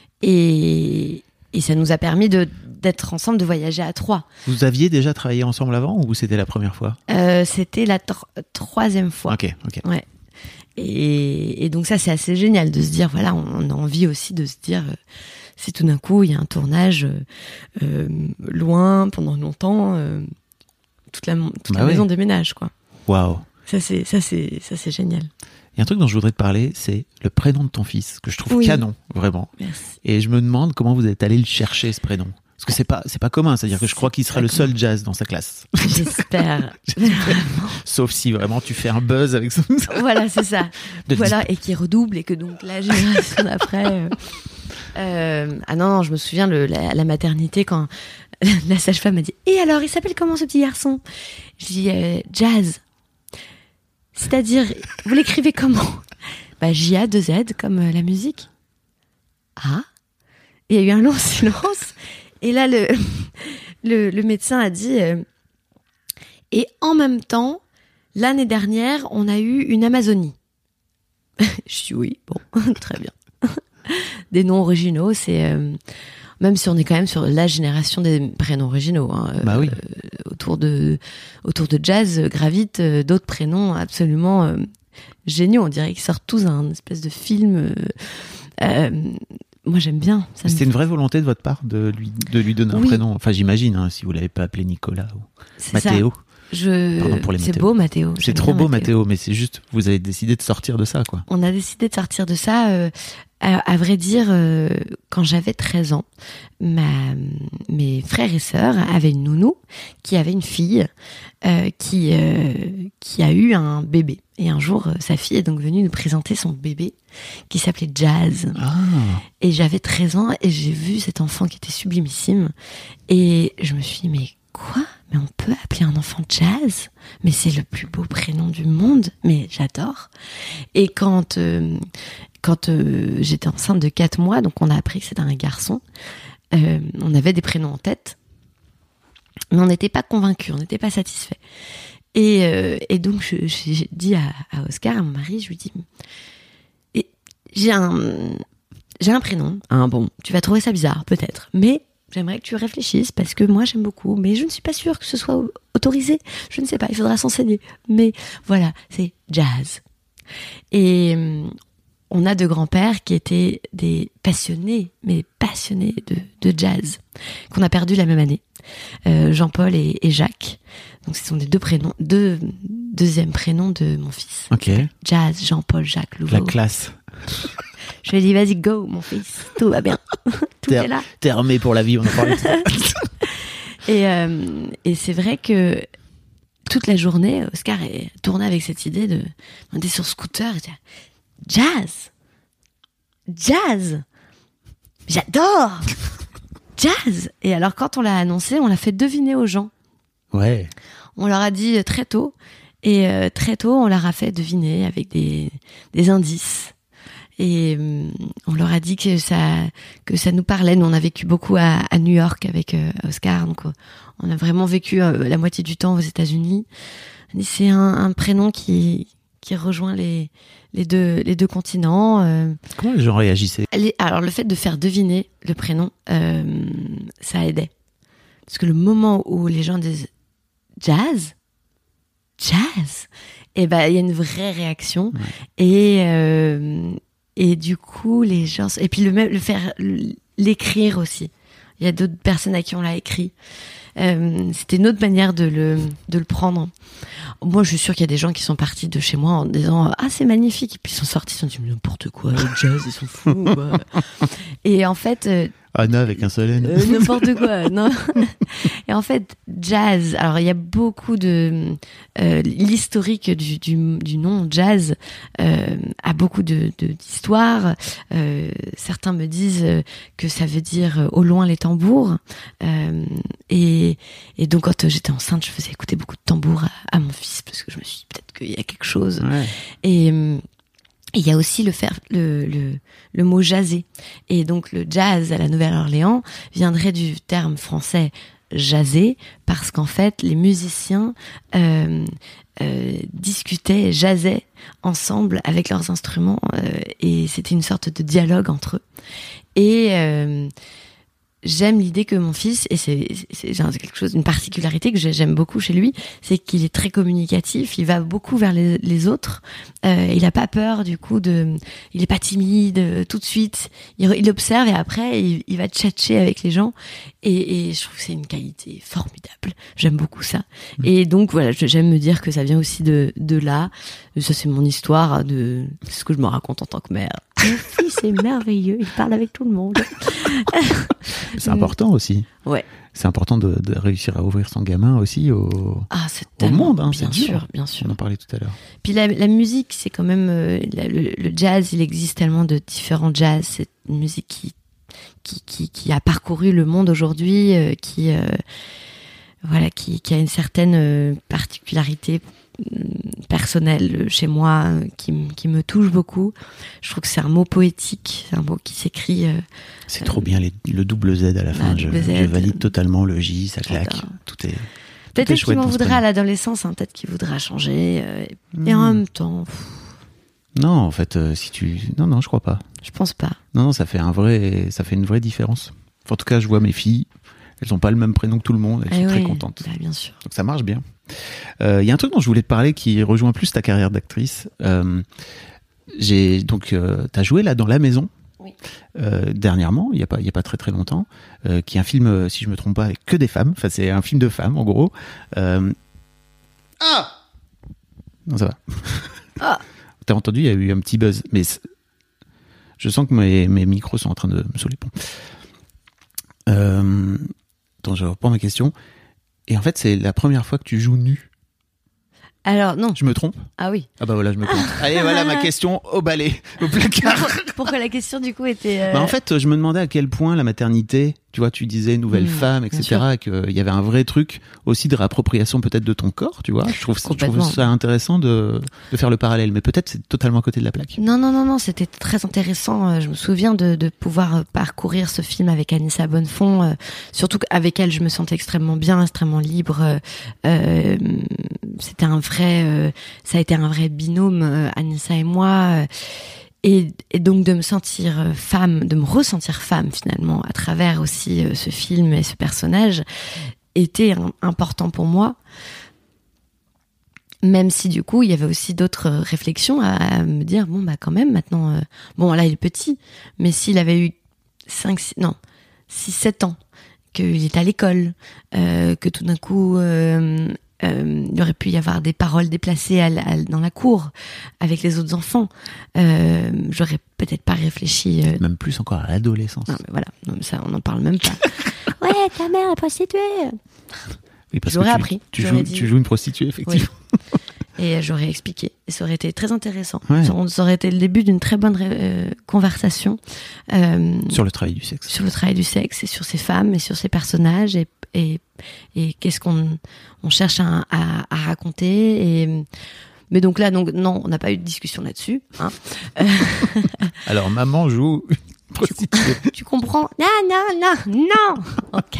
Speaker 3: et et ça nous a permis de d'être ensemble, de voyager à trois.
Speaker 4: Vous aviez déjà travaillé ensemble avant ou c'était la première fois?
Speaker 3: Euh, c'était la tro- troisième fois.
Speaker 4: Ok, ok.
Speaker 3: Ouais. Et, et donc ça, c'est assez génial de se dire, voilà, on a envie aussi de se dire, euh, si tout d'un coup, il y a un tournage euh, euh, loin, pendant longtemps, euh, toute la, toute
Speaker 4: Bah
Speaker 3: la
Speaker 4: oui.
Speaker 3: maison déménage, quoi.
Speaker 4: Waouh.
Speaker 3: Ça, c'est, ça, c'est, ça, c'est génial.
Speaker 4: Il y a un truc dont je voudrais te parler, c'est le prénom de ton fils, que je trouve
Speaker 3: Oui.
Speaker 4: canon, vraiment.
Speaker 3: Merci.
Speaker 4: Et je me demande comment vous êtes allé le chercher, ce prénom. Parce que c'est pas, c'est pas commun, c'est-à-dire que je crois qu'il sera le seul jazz dans sa classe.
Speaker 3: J'espère.
Speaker 4: Sauf si vraiment tu fais un buzz avec ça.
Speaker 3: Voilà, c'est ça.
Speaker 4: De
Speaker 3: Voilà, et qui redouble et que donc la génération d'après. Euh, euh, ah non, non, je me souviens le, la, la maternité quand la sage-femme m'a dit « Et alors, il s'appelle comment ce petit garçon ?» Je dis euh, « Jazz ». C'est-à-dire, vous l'écrivez comment ? Bah, J A deux Z, comme euh, la musique. Ah ? Il y a eu un long silence. Et là, le, le, le médecin a dit euh, « Et en même temps, l'année dernière, on a eu une Amazonie. » Je dis « Oui, bon, très bien. » Des noms originaux, c'est... Euh, même si on est quand même sur la génération des prénoms originaux. Hein,
Speaker 4: bah oui.
Speaker 3: euh, autour de, autour de Jazz euh, gravitent euh, d'autres prénoms absolument euh, géniaux. On dirait qu'ils sortent tous d'un espèce de film... Euh, euh, moi, j'aime bien. Ça
Speaker 4: C'était
Speaker 3: me...
Speaker 4: une vraie volonté de votre part de lui, de lui donner
Speaker 3: oui.
Speaker 4: un prénom. Enfin, j'imagine, hein, si vous l'avez pas appelé Nicolas ou
Speaker 3: c'est
Speaker 4: Mathéo.
Speaker 3: Ça. Je...
Speaker 4: Pardon pour les
Speaker 3: c'est
Speaker 4: Mathéo.
Speaker 3: beau, Mathéo.
Speaker 4: C'est
Speaker 3: J'aime
Speaker 4: trop
Speaker 3: bien
Speaker 4: beau, Mathéo, mais c'est juste, vous avez décidé de sortir de ça, quoi.
Speaker 3: On a décidé de sortir de ça. Euh, à, à vrai dire, euh, quand j'avais treize ans, ma, mes frères et sœurs avaient une nounou qui avait une fille euh, qui, euh, qui a eu un bébé. Et un jour, euh, sa fille est donc venue nous présenter son bébé qui s'appelait Jazz.
Speaker 4: Ah.
Speaker 3: Et j'avais treize ans et j'ai vu cet enfant qui était sublimissime. Et je me suis dit, mais quoi ? Mais on peut appeler un enfant Jazz ? Mais c'est le plus beau prénom du monde. Mais j'adore. Et quand euh, quand euh, j'étais enceinte de quatre mois, donc on a appris que c'était un garçon, euh, on avait des prénoms en tête, mais on n'était pas convaincus, on n'était pas satisfaits. Et, euh, et donc je, j'ai dit à, à Oscar, à mon mari, je lui dis, et j'ai un j'ai un prénom, hein, bon, tu vas trouver ça bizarre peut-être, mais j'aimerais que tu réfléchisses parce que moi j'aime beaucoup, mais je ne suis pas sûre que ce soit autorisé. Je ne sais pas, il faudra s'enseigner. Mais voilà, c'est Jazz. Et euh, on a deux grands-pères qui étaient des passionnés, mais passionnés de, de jazz, qu'on a perdu la même année. Euh, Jean-Paul et, et Jacques. Donc ce sont les deux prénoms, deux deuxièmes prénoms de mon fils.
Speaker 4: Ok.
Speaker 3: Jazz, Jean-Paul, Jacques Louveau.
Speaker 4: La classe.
Speaker 3: Je lui ai dit, vas-y, go, mon fils, tout va bien. Tout
Speaker 4: t'es,
Speaker 3: est là.
Speaker 4: T'es armé pour la vie, on en parlait.
Speaker 3: et, euh, et c'est vrai que toute la journée, Oscar est tourné avec cette idée de monter sur scooter et dire, Jazz, Jazz, j'adore, Jazz. Et alors quand on l'a annoncé, on l'a fait deviner aux gens.
Speaker 4: Ouais.
Speaker 3: On leur a dit très tôt, et euh, très tôt, on leur a fait deviner avec des, des indices. Et euh, on leur a dit que ça, que ça nous parlait. Nous, on a vécu beaucoup à, à New York avec euh, Oscar, donc euh, on a vraiment vécu euh, la moitié du temps aux États-Unis. C'est un, un prénom qui, qui rejoint les, les, deux, les deux continents. Euh.
Speaker 4: Comment les gens réagissaient ?
Speaker 3: Alors, le fait de faire deviner le prénom, euh, ça aidait. Parce que le moment où les gens disent Jazz, Jazz, et ben il y a une vraie réaction. Ouais. Et euh, et du coup les gens, et puis le le faire l'écrire aussi. Il y a d'autres personnes à qui on l'a écrit. Euh, c'était une autre manière de le de le prendre. Moi, je suis sûre qu'il y a des gens qui sont partis de chez moi en disant ah c'est magnifique, et puis ils sont sortis, ils se sont dit n'importe quoi, Jazz, ils sont fous. Quoi. Et en fait. Euh,
Speaker 4: Anna avec un seul N.
Speaker 3: Euh, n'importe quoi, non. Et en fait, Jazz, alors il y a beaucoup de... Euh, l'historique du, du, du nom Jazz euh, a beaucoup de, de, d'histoire. Euh, certains me disent que ça veut dire au loin les tambours. Euh, et, et donc quand j'étais enceinte, je faisais écouter beaucoup de tambours à, à mon fils parce que je me suis dit peut-être qu'il y a quelque chose. Ouais. Et... il y a aussi le, faire, le, le, le mot jazzé. Et donc le jazz à la Nouvelle-Orléans viendrait du terme français jazzer, parce qu'en fait les musiciens euh, euh, discutaient, jazzaient ensemble avec leurs instruments, euh, et c'était une sorte de dialogue entre eux. Et euh, j'aime l'idée que mon fils, et c'est, c'est, c'est quelque chose, une particularité que j'aime beaucoup chez lui, c'est qu'il est très communicatif, il va beaucoup vers les, les autres, euh, il a pas peur du coup de, il est pas timide euh, tout de suite, il, il observe et après il, il va tchatcher avec les gens, et, et je trouve que c'est une qualité formidable, j'aime beaucoup ça. Mmh. Et donc voilà, j'aime me dire que ça vient aussi de, de là, ça c'est mon histoire, de c'est ce que je me raconte en tant que mère. Mon fils est merveilleux, il parle avec tout le monde.
Speaker 4: C'est important aussi.
Speaker 3: Ouais.
Speaker 4: C'est important de, de réussir à ouvrir son gamin aussi au,
Speaker 3: ah, c'est
Speaker 4: au monde. Hein,
Speaker 3: bien
Speaker 4: c'est
Speaker 3: sûr,
Speaker 4: dur.
Speaker 3: bien sûr.
Speaker 4: On en parlait tout à l'heure.
Speaker 3: Puis la, la musique, c'est quand même euh, la, le, le jazz. Il existe tellement de différents jazz. C'est une musique qui qui qui, qui a parcouru le monde aujourd'hui, euh, qui euh, voilà, qui, qui a une certaine euh, particularité personnelle chez moi, euh, qui, qui me touche beaucoup. Je trouve que c'est un mot poétique, c'est un mot qui s'écrit. Euh,
Speaker 4: c'est trop bien les, le double Z à la fin. Je, je valide totalement le J, ça claque. J'adore. Tout est.
Speaker 3: Peut-être qu'il m'en voudra à l'adolescence, hein, peut-être qu'il voudra changer. Euh, mmh. Et en même temps. Pff.
Speaker 4: Non, en fait, euh, si tu. Non, non, je crois pas.
Speaker 3: Je pense pas.
Speaker 4: Non, non, ça fait un vrai, ça fait une vraie différence. Enfin, en tout cas, je vois mes filles. Elles ont pas le même prénom que tout le monde. Elles
Speaker 3: eh
Speaker 4: sont
Speaker 3: oui,
Speaker 4: très contentes.
Speaker 3: Bah, bien sûr.
Speaker 4: Donc ça marche bien. Il euh, y a un truc dont je voulais te parler qui rejoint plus ta carrière d'actrice. Euh, j'ai donc, euh, t'as joué là dans La Maison.
Speaker 3: Oui.
Speaker 4: Euh, dernièrement, il y a pas, il y a pas très très longtemps, euh, qui est un film, euh, si je me trompe pas, avec que des femmes. Enfin, c'est un film de femmes en gros. Euh... Ah. Non, ça va.
Speaker 3: Ah.
Speaker 4: T'as entendu, il y a eu un petit buzz, mais je sens que mes, mes micros sont en train de me sauter les ponts. Euh... Attends, je reprends ma question. Et en fait, c'est la première fois que tu joues nu.
Speaker 3: Alors, non.
Speaker 4: Je me trompe ?
Speaker 3: Ah oui.
Speaker 4: Ah bah voilà, je me trompe. Allez, voilà ma question au balai, au placard.
Speaker 3: Pourquoi la question, du coup, était... Euh...
Speaker 4: Bah en fait, je me demandais à quel point la maternité, tu vois, tu disais nouvelle mmh, femme, et cetera, qu'il y avait un vrai truc aussi de réappropriation peut-être de ton corps, tu vois. Je trouve, je trouve ça intéressant de, de faire le parallèle, mais peut-être c'est totalement à côté de la plaque.
Speaker 3: Non, non, non, non, c'était très intéressant. Je me souviens de, de pouvoir parcourir ce film avec Anissa Bonnefond, surtout qu'avec elle, je me sentais extrêmement bien, extrêmement libre. Euh, c'était un vrai, euh, ça a été un vrai binôme, euh, Anissa et moi. Et, et donc de me sentir femme, de me ressentir femme finalement à travers aussi euh, ce film et ce personnage était un, important pour moi. Même si du coup il y avait aussi d'autres réflexions à, à me dire bon bah quand même maintenant euh, bon là il est petit, mais s'il avait eu cinq six non six sept ans, qu'il est à l'école, euh, que tout d'un coup euh, Euh, il aurait pu y avoir des paroles déplacées à, à, dans la cour avec les autres enfants. Euh, j'aurais peut-être pas réfléchi. Euh...
Speaker 4: Même plus encore à l'adolescence.
Speaker 3: Non, mais voilà, non, mais ça, on n'en parle même pas. Ouais, ta mère est prostituée.
Speaker 4: Oui, parce
Speaker 3: j'aurais
Speaker 4: que tu,
Speaker 3: appris.
Speaker 4: Tu,
Speaker 3: j'aurais
Speaker 4: joues,
Speaker 3: dit...
Speaker 4: tu joues une prostituée, effectivement.
Speaker 3: Oui. Et j'aurais expliqué. Et ça aurait été très intéressant.
Speaker 4: Ouais.
Speaker 3: Ça aurait été le début d'une très bonne euh, conversation. Euh,
Speaker 4: sur le travail du sexe.
Speaker 3: Sur le travail du sexe et sur ces femmes et sur ces personnages et, et, et qu'est-ce qu'on on cherche à, à, à raconter. Et, mais donc là, donc, non, on n'a pas eu de discussion là-dessus. Hein.
Speaker 4: Alors, maman joue une prostituée.
Speaker 3: Tu, tu comprends ? Non, non, non, non. Ok.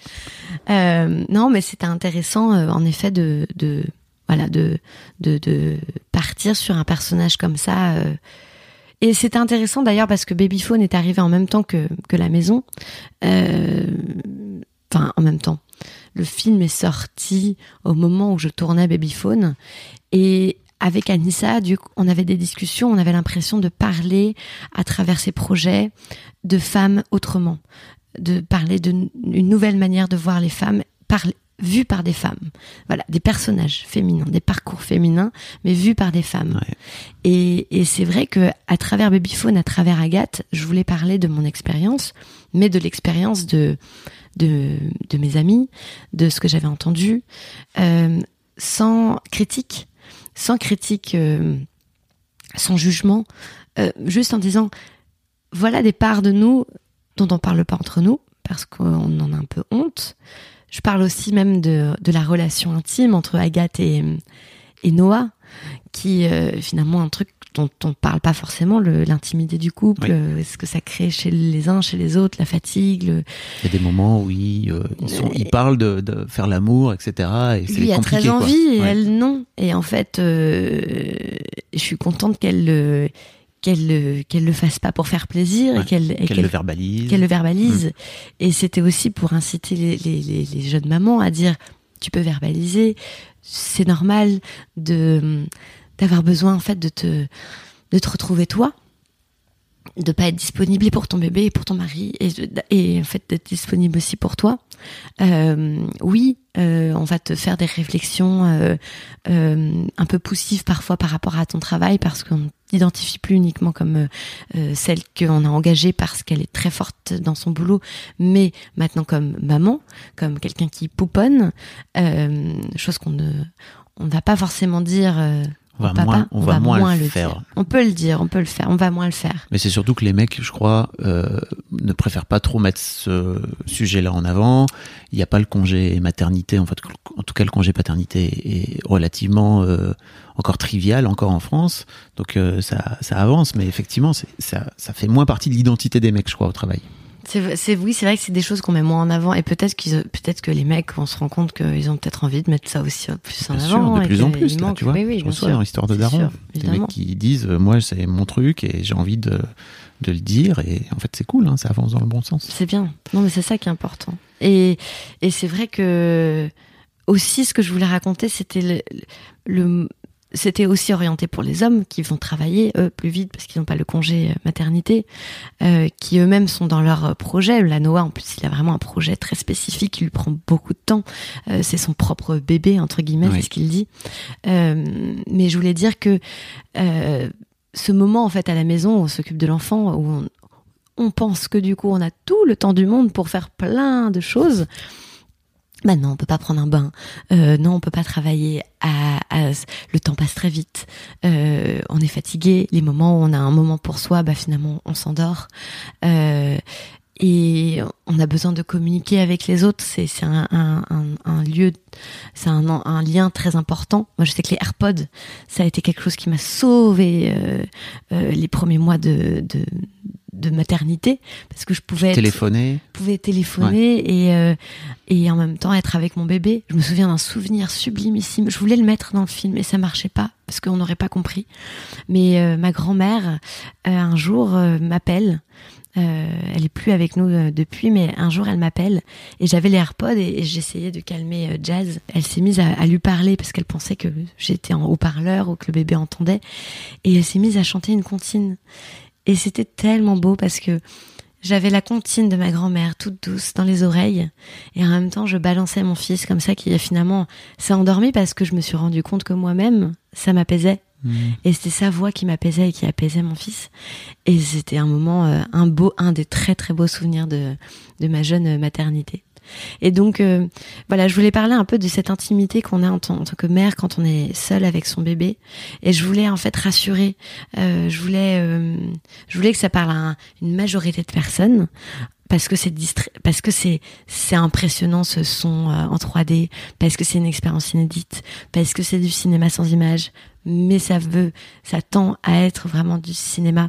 Speaker 3: Euh, non, mais c'était intéressant, euh, en effet, de... de Voilà, de, de, de partir sur un personnage comme ça. Euh. Et c'était intéressant d'ailleurs parce que Babyphone est arrivé en même temps que, que La Maison. Euh... Enfin, en même temps. Le film est sorti au moment où je tournais Babyphone. Et avec Anissa, du coup, on avait des discussions, on avait l'impression de parler à travers ces projets de femmes autrement. De parler d'une nouvelle manière de voir les femmes, parler vus par des femmes. Voilà, des personnages féminins, des parcours féminins, mais vus par des femmes.
Speaker 4: Ouais.
Speaker 3: Et, et c'est vrai que à travers Babyphone, à travers Agathe, je voulais parler de mon expérience, mais de l'expérience de, de, de mes amis, de ce que j'avais entendu, euh, sans critique, sans critique, euh, sans jugement, euh, juste en disant, voilà des parts de nous dont on parle pas entre nous, parce qu'on en a un peu honte. Je parle aussi même de, de la relation intime entre Agathe et, et Noah, qui euh, finalement un truc dont on parle pas forcément, le, l'intimité du couple, oui. euh, ce que ça crée chez les uns, chez les autres, la fatigue. Le...
Speaker 4: Il y a des moments où ils, euh, ils, sont, ils parlent de, de faire l'amour, et cetera. Et c'est
Speaker 3: lui a très envie
Speaker 4: quoi.
Speaker 3: et
Speaker 4: ouais.
Speaker 3: elle non. Et en fait, euh, je suis contente qu'elle le qu'elle qu'elle le fasse pas pour faire plaisir
Speaker 4: ouais.
Speaker 3: et qu'elle, et
Speaker 4: qu'elle,
Speaker 3: qu'elle
Speaker 4: le verbalise
Speaker 3: qu'elle le verbalise
Speaker 4: mmh.
Speaker 3: Et c'était aussi pour inciter les, les, les, les jeunes mamans à dire tu peux verbaliser, c'est normal de d'avoir besoin en fait de te de te retrouver toi, de pas être disponible pour ton bébé et pour ton mari et, et en fait d'être disponible aussi pour toi. Euh, oui, euh, on va te faire des réflexions euh, euh, un peu poussives parfois par rapport à ton travail parce qu'on n'identifie plus uniquement comme euh, celle qu'on a engagée parce qu'elle est très forte dans son boulot, mais maintenant comme maman, comme quelqu'un qui pouponne, euh, chose qu'on ne, on ne va pas forcément dire... Euh,
Speaker 4: On va,
Speaker 3: papa,
Speaker 4: moins, on
Speaker 3: on
Speaker 4: va
Speaker 3: va
Speaker 4: moins,
Speaker 3: moins
Speaker 4: le
Speaker 3: le
Speaker 4: faire.
Speaker 3: dire. On peut le dire, on peut le faire, on va moins le faire.
Speaker 4: Mais c'est surtout que les mecs, je crois, euh, ne préfèrent pas trop mettre ce sujet-là en avant. Il n'y a pas le congé maternité, en fait, en tout cas le congé paternité est relativement euh, encore trivial, encore en France. Donc euh, ça, ça avance, mais effectivement, c'est, ça, ça fait moins partie de l'identité des mecs, je crois, au travail.
Speaker 3: C'est, c'est, oui, c'est vrai que c'est des choses qu'on met moins en avant et peut-être, qu'ils, peut-être que les mecs vont se rendre compte qu'ils ont peut-être envie de mettre ça aussi plus en
Speaker 4: bien
Speaker 3: avant.
Speaker 4: Sûr, de plus en plus, là,
Speaker 3: manque.
Speaker 4: tu vois.
Speaker 3: Oui, oui,
Speaker 4: je
Speaker 3: bien
Speaker 4: reçois
Speaker 3: sûr.
Speaker 4: dans l'histoire de
Speaker 3: Bien
Speaker 4: Daron,
Speaker 3: sûr,
Speaker 4: des
Speaker 3: évidemment.
Speaker 4: mecs qui disent euh, moi c'est mon truc et j'ai envie de, de le dire et en fait c'est cool, hein, ça avance dans le bon sens.
Speaker 3: C'est bien. Non, mais c'est ça qui est important. Et, et c'est vrai que aussi ce que je voulais raconter, c'était le, le c'était aussi orienté pour les hommes qui vont travailler, eux, plus vite parce qu'ils n'ont pas le congé maternité, euh, qui eux-mêmes sont dans leur projet. La Noah, en plus, il a vraiment un projet très spécifique qui lui prend beaucoup de temps. Euh, c'est son propre bébé, entre guillemets,
Speaker 4: Oui.
Speaker 3: c'est ce qu'il dit. Euh, mais je voulais dire que euh, ce moment, en fait, à la maison, où on s'occupe de l'enfant, où on, on pense que du coup, on a tout le temps du monde pour faire plein de choses. Bah non, on peut pas prendre un bain. Euh, non, on peut pas travailler. À, à, le temps passe très vite. Euh, on est fatigué. Les moments où on a un moment pour soi, bah finalement, on s'endort. Euh, et on a besoin de communiquer avec les autres. C'est, c'est un, un, un, un lieu, c'est un, un lien très important. Moi, je sais que les AirPods, ça a été quelque chose qui m'a sauvé euh, euh, les premiers mois de, de de maternité parce que je pouvais
Speaker 4: téléphoner,
Speaker 3: être, pouvais téléphoner ouais. et euh, et en même temps être avec mon bébé. Je me souviens d'un souvenir sublimissime. Je voulais le mettre dans le film et ça marchait pas parce qu'on n'aurait pas compris. Mais euh, ma grand-mère euh, un jour euh, m'appelle. Euh, elle est plus avec nous euh, depuis, mais un jour elle m'appelle et j'avais les AirPods et, et j'essayais de calmer euh, Jazz. Elle s'est mise à, à lui parler parce qu'elle pensait que j'étais en haut-parleur ou que le bébé entendait et elle s'est mise à chanter une comptine. Et c'était tellement beau parce que j'avais la comptine de ma grand-mère toute douce dans les oreilles et en même temps je balançais mon fils comme ça qui finalement s'est endormi parce que je me suis rendu compte que moi-même ça m'apaisait. Mmh. Et c'était sa voix qui m'apaisait et qui apaisait mon fils. Et c'était un moment, euh, un beau, un des très très beaux souvenirs de, de ma jeune maternité. Et donc, euh, voilà, je voulais parler un peu de cette intimité qu'on a en, t- en tant que mère quand on est seule avec son bébé. Et je voulais en fait rassurer. Euh, je voulais, euh, je voulais que ça parle à un, une majorité de personnes. Parce que c'est distra- parce que c'est c'est impressionnant ce son euh, en trois D, parce que c'est une expérience inédite, parce que c'est du cinéma sans images, mais ça veut, ça tend à être vraiment du cinéma.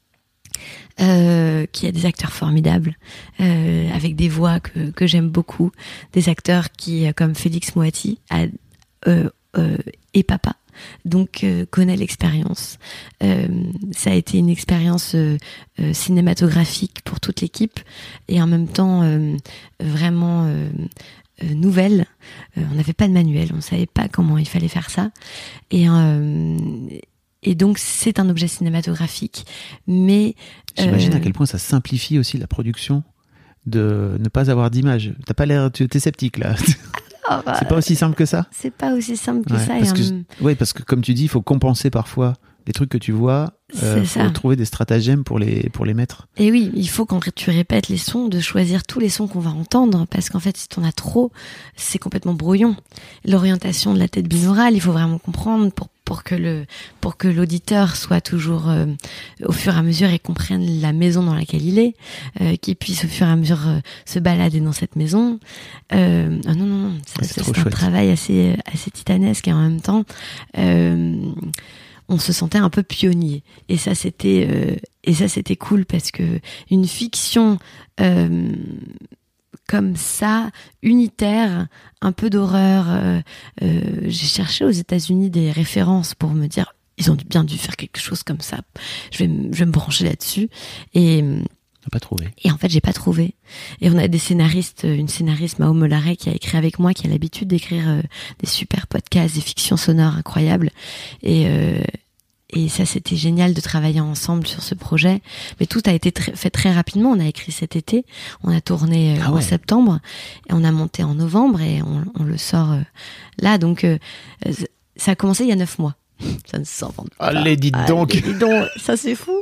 Speaker 3: Euh, qui a des acteurs formidables, euh, avec des voix que que j'aime beaucoup, des acteurs qui comme Félix Moati a, euh, euh, et papa. Donc euh, connaît l'expérience. Euh, ça a été une expérience euh, euh, cinématographique pour toute l'équipe et en même temps euh, vraiment euh, euh, nouvelle. Euh, on n'avait pas de manuel, on savait pas comment il fallait faire ça et euh, et donc c'est un objet cinématographique. Mais
Speaker 4: j'imagine
Speaker 3: euh,
Speaker 4: à quel point ça simplifie aussi la production de ne pas avoir d'image. T'as pas l'air, tu es sceptique là.
Speaker 3: Oh bah,
Speaker 4: c'est pas aussi simple que ça.
Speaker 3: C'est pas aussi simple que
Speaker 4: ouais,
Speaker 3: ça.
Speaker 4: Parce
Speaker 3: et
Speaker 4: que,
Speaker 3: un...
Speaker 4: ouais, parce que comme tu dis, il faut compenser parfois les trucs que tu vois. Il euh, faut ça. trouver des stratagèmes pour les, pour les mettre.
Speaker 3: Et oui, il faut quand tu répètes les sons, de choisir tous les sons qu'on va entendre, parce qu'en fait, si t'en as trop, c'est complètement brouillon. L'orientation de la tête binaurale, il faut vraiment comprendre pour pour que le pour que l'auditeur soit toujours euh, au fur et à mesure et comprenne la maison dans laquelle il est, euh, qu'il puisse au fur et à mesure euh, se balader dans cette maison. Euh, ah non non non, ça,
Speaker 4: c'est,
Speaker 3: ça,
Speaker 4: c'est
Speaker 3: c'est un
Speaker 4: chouette.
Speaker 3: travail assez assez titanesque et en même temps. Euh, on se sentait un peu pionnier et ça c'était euh, et ça c'était cool parce que une fiction euh, comme ça, unitaire, un peu d'horreur. Euh, euh, j'ai cherché aux États-Unis des références pour me dire, ils ont bien dû faire quelque chose comme ça. Je vais, m- je vais me brancher là-dessus. Et
Speaker 4: t'as pas trouvé.
Speaker 3: Et en fait, j'ai pas trouvé. Et on a des scénaristes, une scénariste Mao Mollaret qui a écrit avec moi, qui a l'habitude d'écrire euh, des super podcasts, des fictions sonores incroyables. Et euh, et ça, c'était génial de travailler ensemble sur ce projet. Mais tout a été très, fait très rapidement. On a écrit cet été, on a tourné euh, ah ouais. en septembre, et on a monté en novembre, et on, on le sort euh, là. Donc, euh, ça a commencé il y a neuf mois. Ça ne s'invente pas.
Speaker 4: Allez, dites donc.
Speaker 3: Allez, dites donc, ça c'est fou.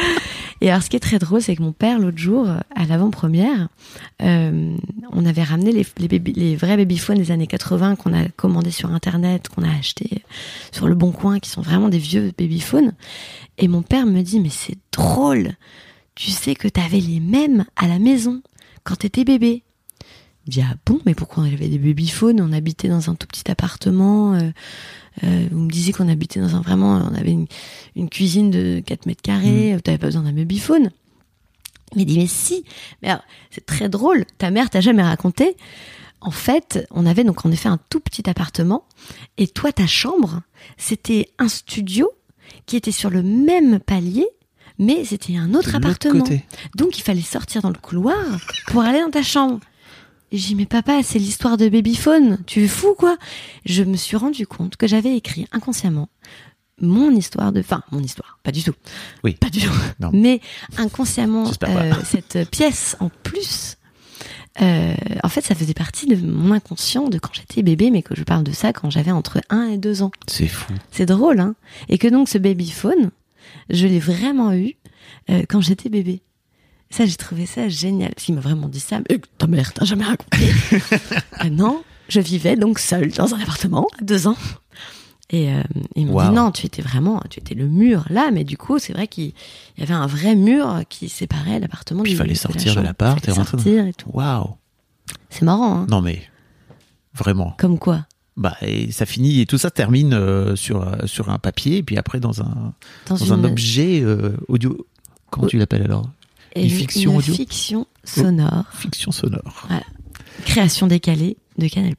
Speaker 3: Et alors, ce qui est très drôle, c'est que mon père, l'autre jour, à l'avant-première, euh, on avait ramené les, les, baby, les vrais babyphones des années quatre-vingts qu'on a commandés sur Internet, qu'on a achetés sur Le Bon Coin, qui sont vraiment des vieux babyphones. Et mon père me dit, mais c'est drôle, tu sais que t'avais les mêmes à la maison quand t'étais bébé. Je dis, ah bon, mais pourquoi on avait des babyphones? On habitait dans un tout petit appartement. Euh, euh, vous me disiez qu'on habitait dans un vraiment, on avait une, une cuisine de quatre mètres carrés. Mmh. T'avais pas besoin d'un babyphone. Il m'a dit, mais si. Mais alors, c'est très drôle. Ta mère t'a jamais raconté. En fait, on avait donc en effet un tout petit appartement. Et toi, ta chambre, c'était un studio qui était sur le même palier, mais c'était un autre de appartement. Côté. Donc, il fallait sortir dans le couloir pour aller dans ta chambre. Et j'ai dit, mais papa, c'est l'histoire de babyphone. Tu es fou, quoi? Je me suis rendu compte que j'avais écrit inconsciemment mon histoire de... Enfin, mon histoire, pas du tout.
Speaker 4: Oui.
Speaker 3: Pas du tout.
Speaker 4: Non.
Speaker 3: Mais inconsciemment, euh, cette pièce en plus, euh, en fait, ça faisait partie de mon inconscient de quand j'étais bébé, mais que je parle de ça quand j'avais entre un et deux ans.
Speaker 4: C'est fou.
Speaker 3: C'est drôle, hein? Et que donc, ce babyphone, je l'ai vraiment eu euh, quand j'étais bébé. Ça, j'ai trouvé ça génial. Parce qu'il m'a vraiment dit ça. Mais ta mère t'a jamais raconté. euh, non, je vivais donc seule dans un appartement à deux ans. Et euh, ils m'ont wow. dit non, tu étais vraiment, tu étais le mur là. Mais du coup, c'est vrai qu'il y avait un vrai mur qui séparait l'appartement.
Speaker 4: Puis il fallait sortir de, de l'appart et rentrer.
Speaker 3: Sortir et tout.
Speaker 4: Waouh.
Speaker 3: C'est marrant, hein.
Speaker 4: Non mais vraiment.
Speaker 3: Comme quoi?
Speaker 4: Bah, et ça finit et tout ça termine euh, sur euh, sur un papier et puis après dans un dans, dans une... un objet euh, audio. Comment o... tu l'appelles alors?
Speaker 3: Et une fiction une audio fiction sonore.
Speaker 4: Oh, fiction sonore.
Speaker 3: Voilà. Création décalée de Canal+.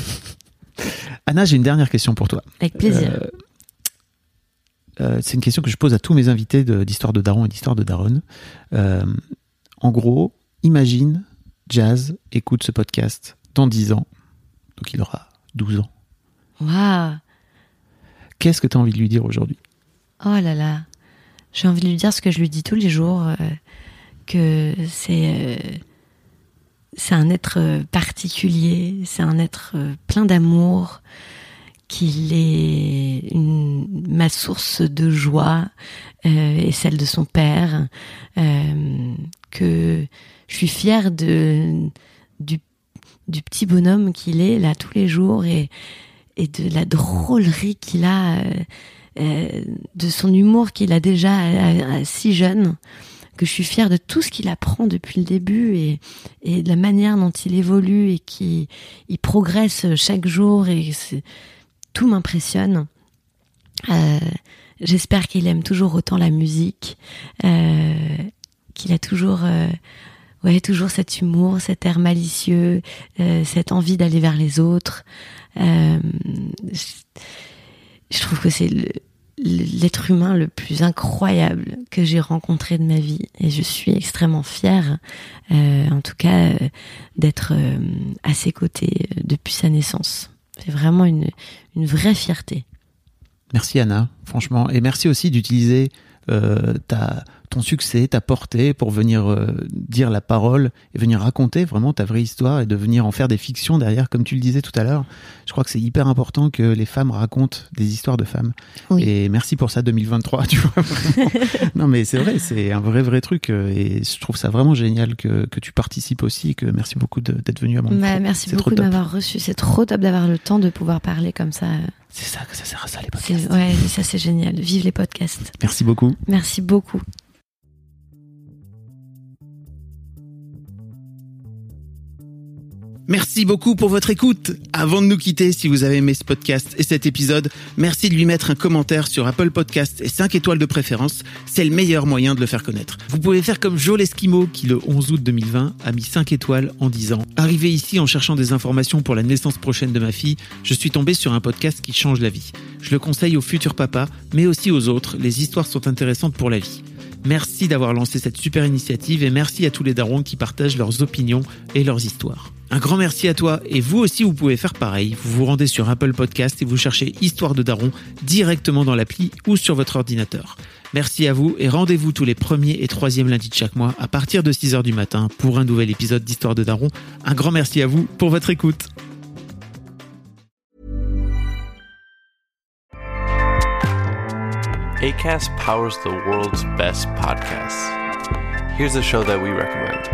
Speaker 4: Anna, j'ai une dernière question pour toi.
Speaker 3: Avec plaisir.
Speaker 4: Euh, euh, c'est une question que je pose à tous mes invités de, d'Histoire de Daron et d'Histoire de Daronne. Euh, en gros, imagine, Jazz écoute ce podcast dans dix ans. Donc il aura douze ans.
Speaker 3: Waouh.
Speaker 4: Qu'est-ce que tu as envie de lui dire aujourd'hui?
Speaker 3: Oh là là. J'ai envie de lui dire ce que je lui dis tous les jours. Euh, que c'est euh, c'est un être particulier, c'est un être plein d'amour, qu'il est une, ma source de joie euh, et celle de son père, euh, que je suis fière de du, du petit bonhomme qu'il est là tous les jours et, et de la drôlerie qu'il a, euh, euh, de son humour qu'il a déjà à, à, si jeune. Que je suis fière de tout ce qu'il apprend depuis le début et, et de la manière dont il évolue et qu'il il progresse chaque jour et c'est, tout m'impressionne. Euh, j'espère qu'il aime toujours autant la musique, euh, qu'il a toujours, euh, ouais, toujours cet humour, cet air malicieux, euh, cette envie d'aller vers les autres. Euh, je, je trouve que c'est le l'être humain le plus incroyable que j'ai rencontré de ma vie et je suis extrêmement fière euh, en tout cas euh, d'être euh, à ses côtés euh, depuis sa naissance. C'est vraiment une, une vraie fierté.
Speaker 4: Merci Anna, franchement, et merci aussi d'utiliser euh, ta, ton succès, ta portée pour venir euh, dire la parole et venir raconter vraiment ta vraie histoire et de venir en faire des fictions derrière, comme tu le disais tout à l'heure. Je crois que c'est hyper important que les femmes racontent des histoires de femmes. Oui. Et merci pour ça deux mille vingt-trois, tu vois. Non mais c'est vrai, c'est un vrai vrai truc et je trouve ça vraiment génial que, que tu participes aussi et que merci beaucoup de, d'être venu à mon
Speaker 3: bah, merci c'est beaucoup de m'avoir reçu. C'est trop top d'avoir le temps de pouvoir parler comme ça.
Speaker 4: C'est ça que ça sert à ça les podcasts.
Speaker 3: C'est, ouais, ça c'est génial. Vive les podcasts.
Speaker 4: Merci beaucoup.
Speaker 3: Merci beaucoup.
Speaker 4: Merci beaucoup pour votre écoute. Avant de nous quitter, si vous avez aimé ce podcast et cet épisode, merci de lui mettre un commentaire sur Apple Podcasts et cinq étoiles de préférence. C'est le meilleur moyen de le faire connaître. Vous pouvez faire comme Jo l'Esquimau qui, le onze août deux mille vingt, a mis cinq étoiles en disant « Arrivé ici en cherchant des informations pour la naissance prochaine de ma fille, je suis tombé sur un podcast qui change la vie. Je le conseille aux futurs papas, mais aussi aux autres. Les histoires sont intéressantes pour la vie. » Merci d'avoir lancé cette super initiative et merci à tous les darons qui partagent leurs opinions et leurs histoires. Un grand merci à toi et vous aussi vous pouvez faire pareil. Vous vous rendez sur Apple Podcast et vous cherchez Histoire de Daron directement dans l'appli ou sur votre ordinateur. Merci à vous et rendez-vous tous les premiers et troisièmes lundis de chaque mois à partir de six heures du matin pour un nouvel épisode d'Histoire de Daron. Un grand merci à vous pour votre écoute.
Speaker 8: Acast powers the world's best podcasts. Here's a show that we recommend.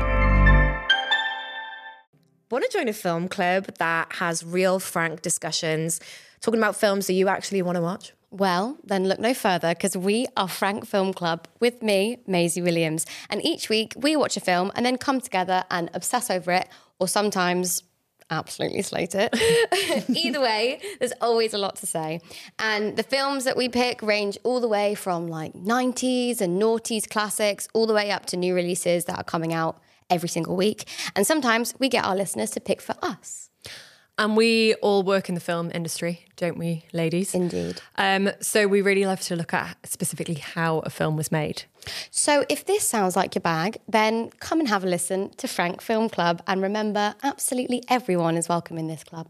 Speaker 9: Want to join a film club that has real, frank discussions, talking about films that you actually want to watch?
Speaker 10: Well, then look no further, because we are Frank Film Club with me, Maisie Williams. And each week we watch a film and then come together and obsess over it, or sometimes absolutely slate it. Either way, there's always a lot to say. And the films that we pick range all the way from like nineties and noughties classics, all the way up to new releases that are coming out every single week. And sometimes we get our listeners to pick for us.
Speaker 9: And we all work in the film industry, don't we, ladies?
Speaker 10: Indeed.
Speaker 9: Um, so we really love to look at specifically how a film was made.
Speaker 10: So if this sounds like your bag, then come and have a listen to Frank Film Club. And remember, absolutely everyone is welcome in this club.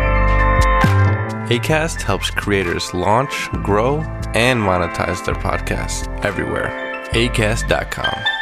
Speaker 8: Acast helps creators launch, grow, and monetize their podcasts everywhere. acast dot com.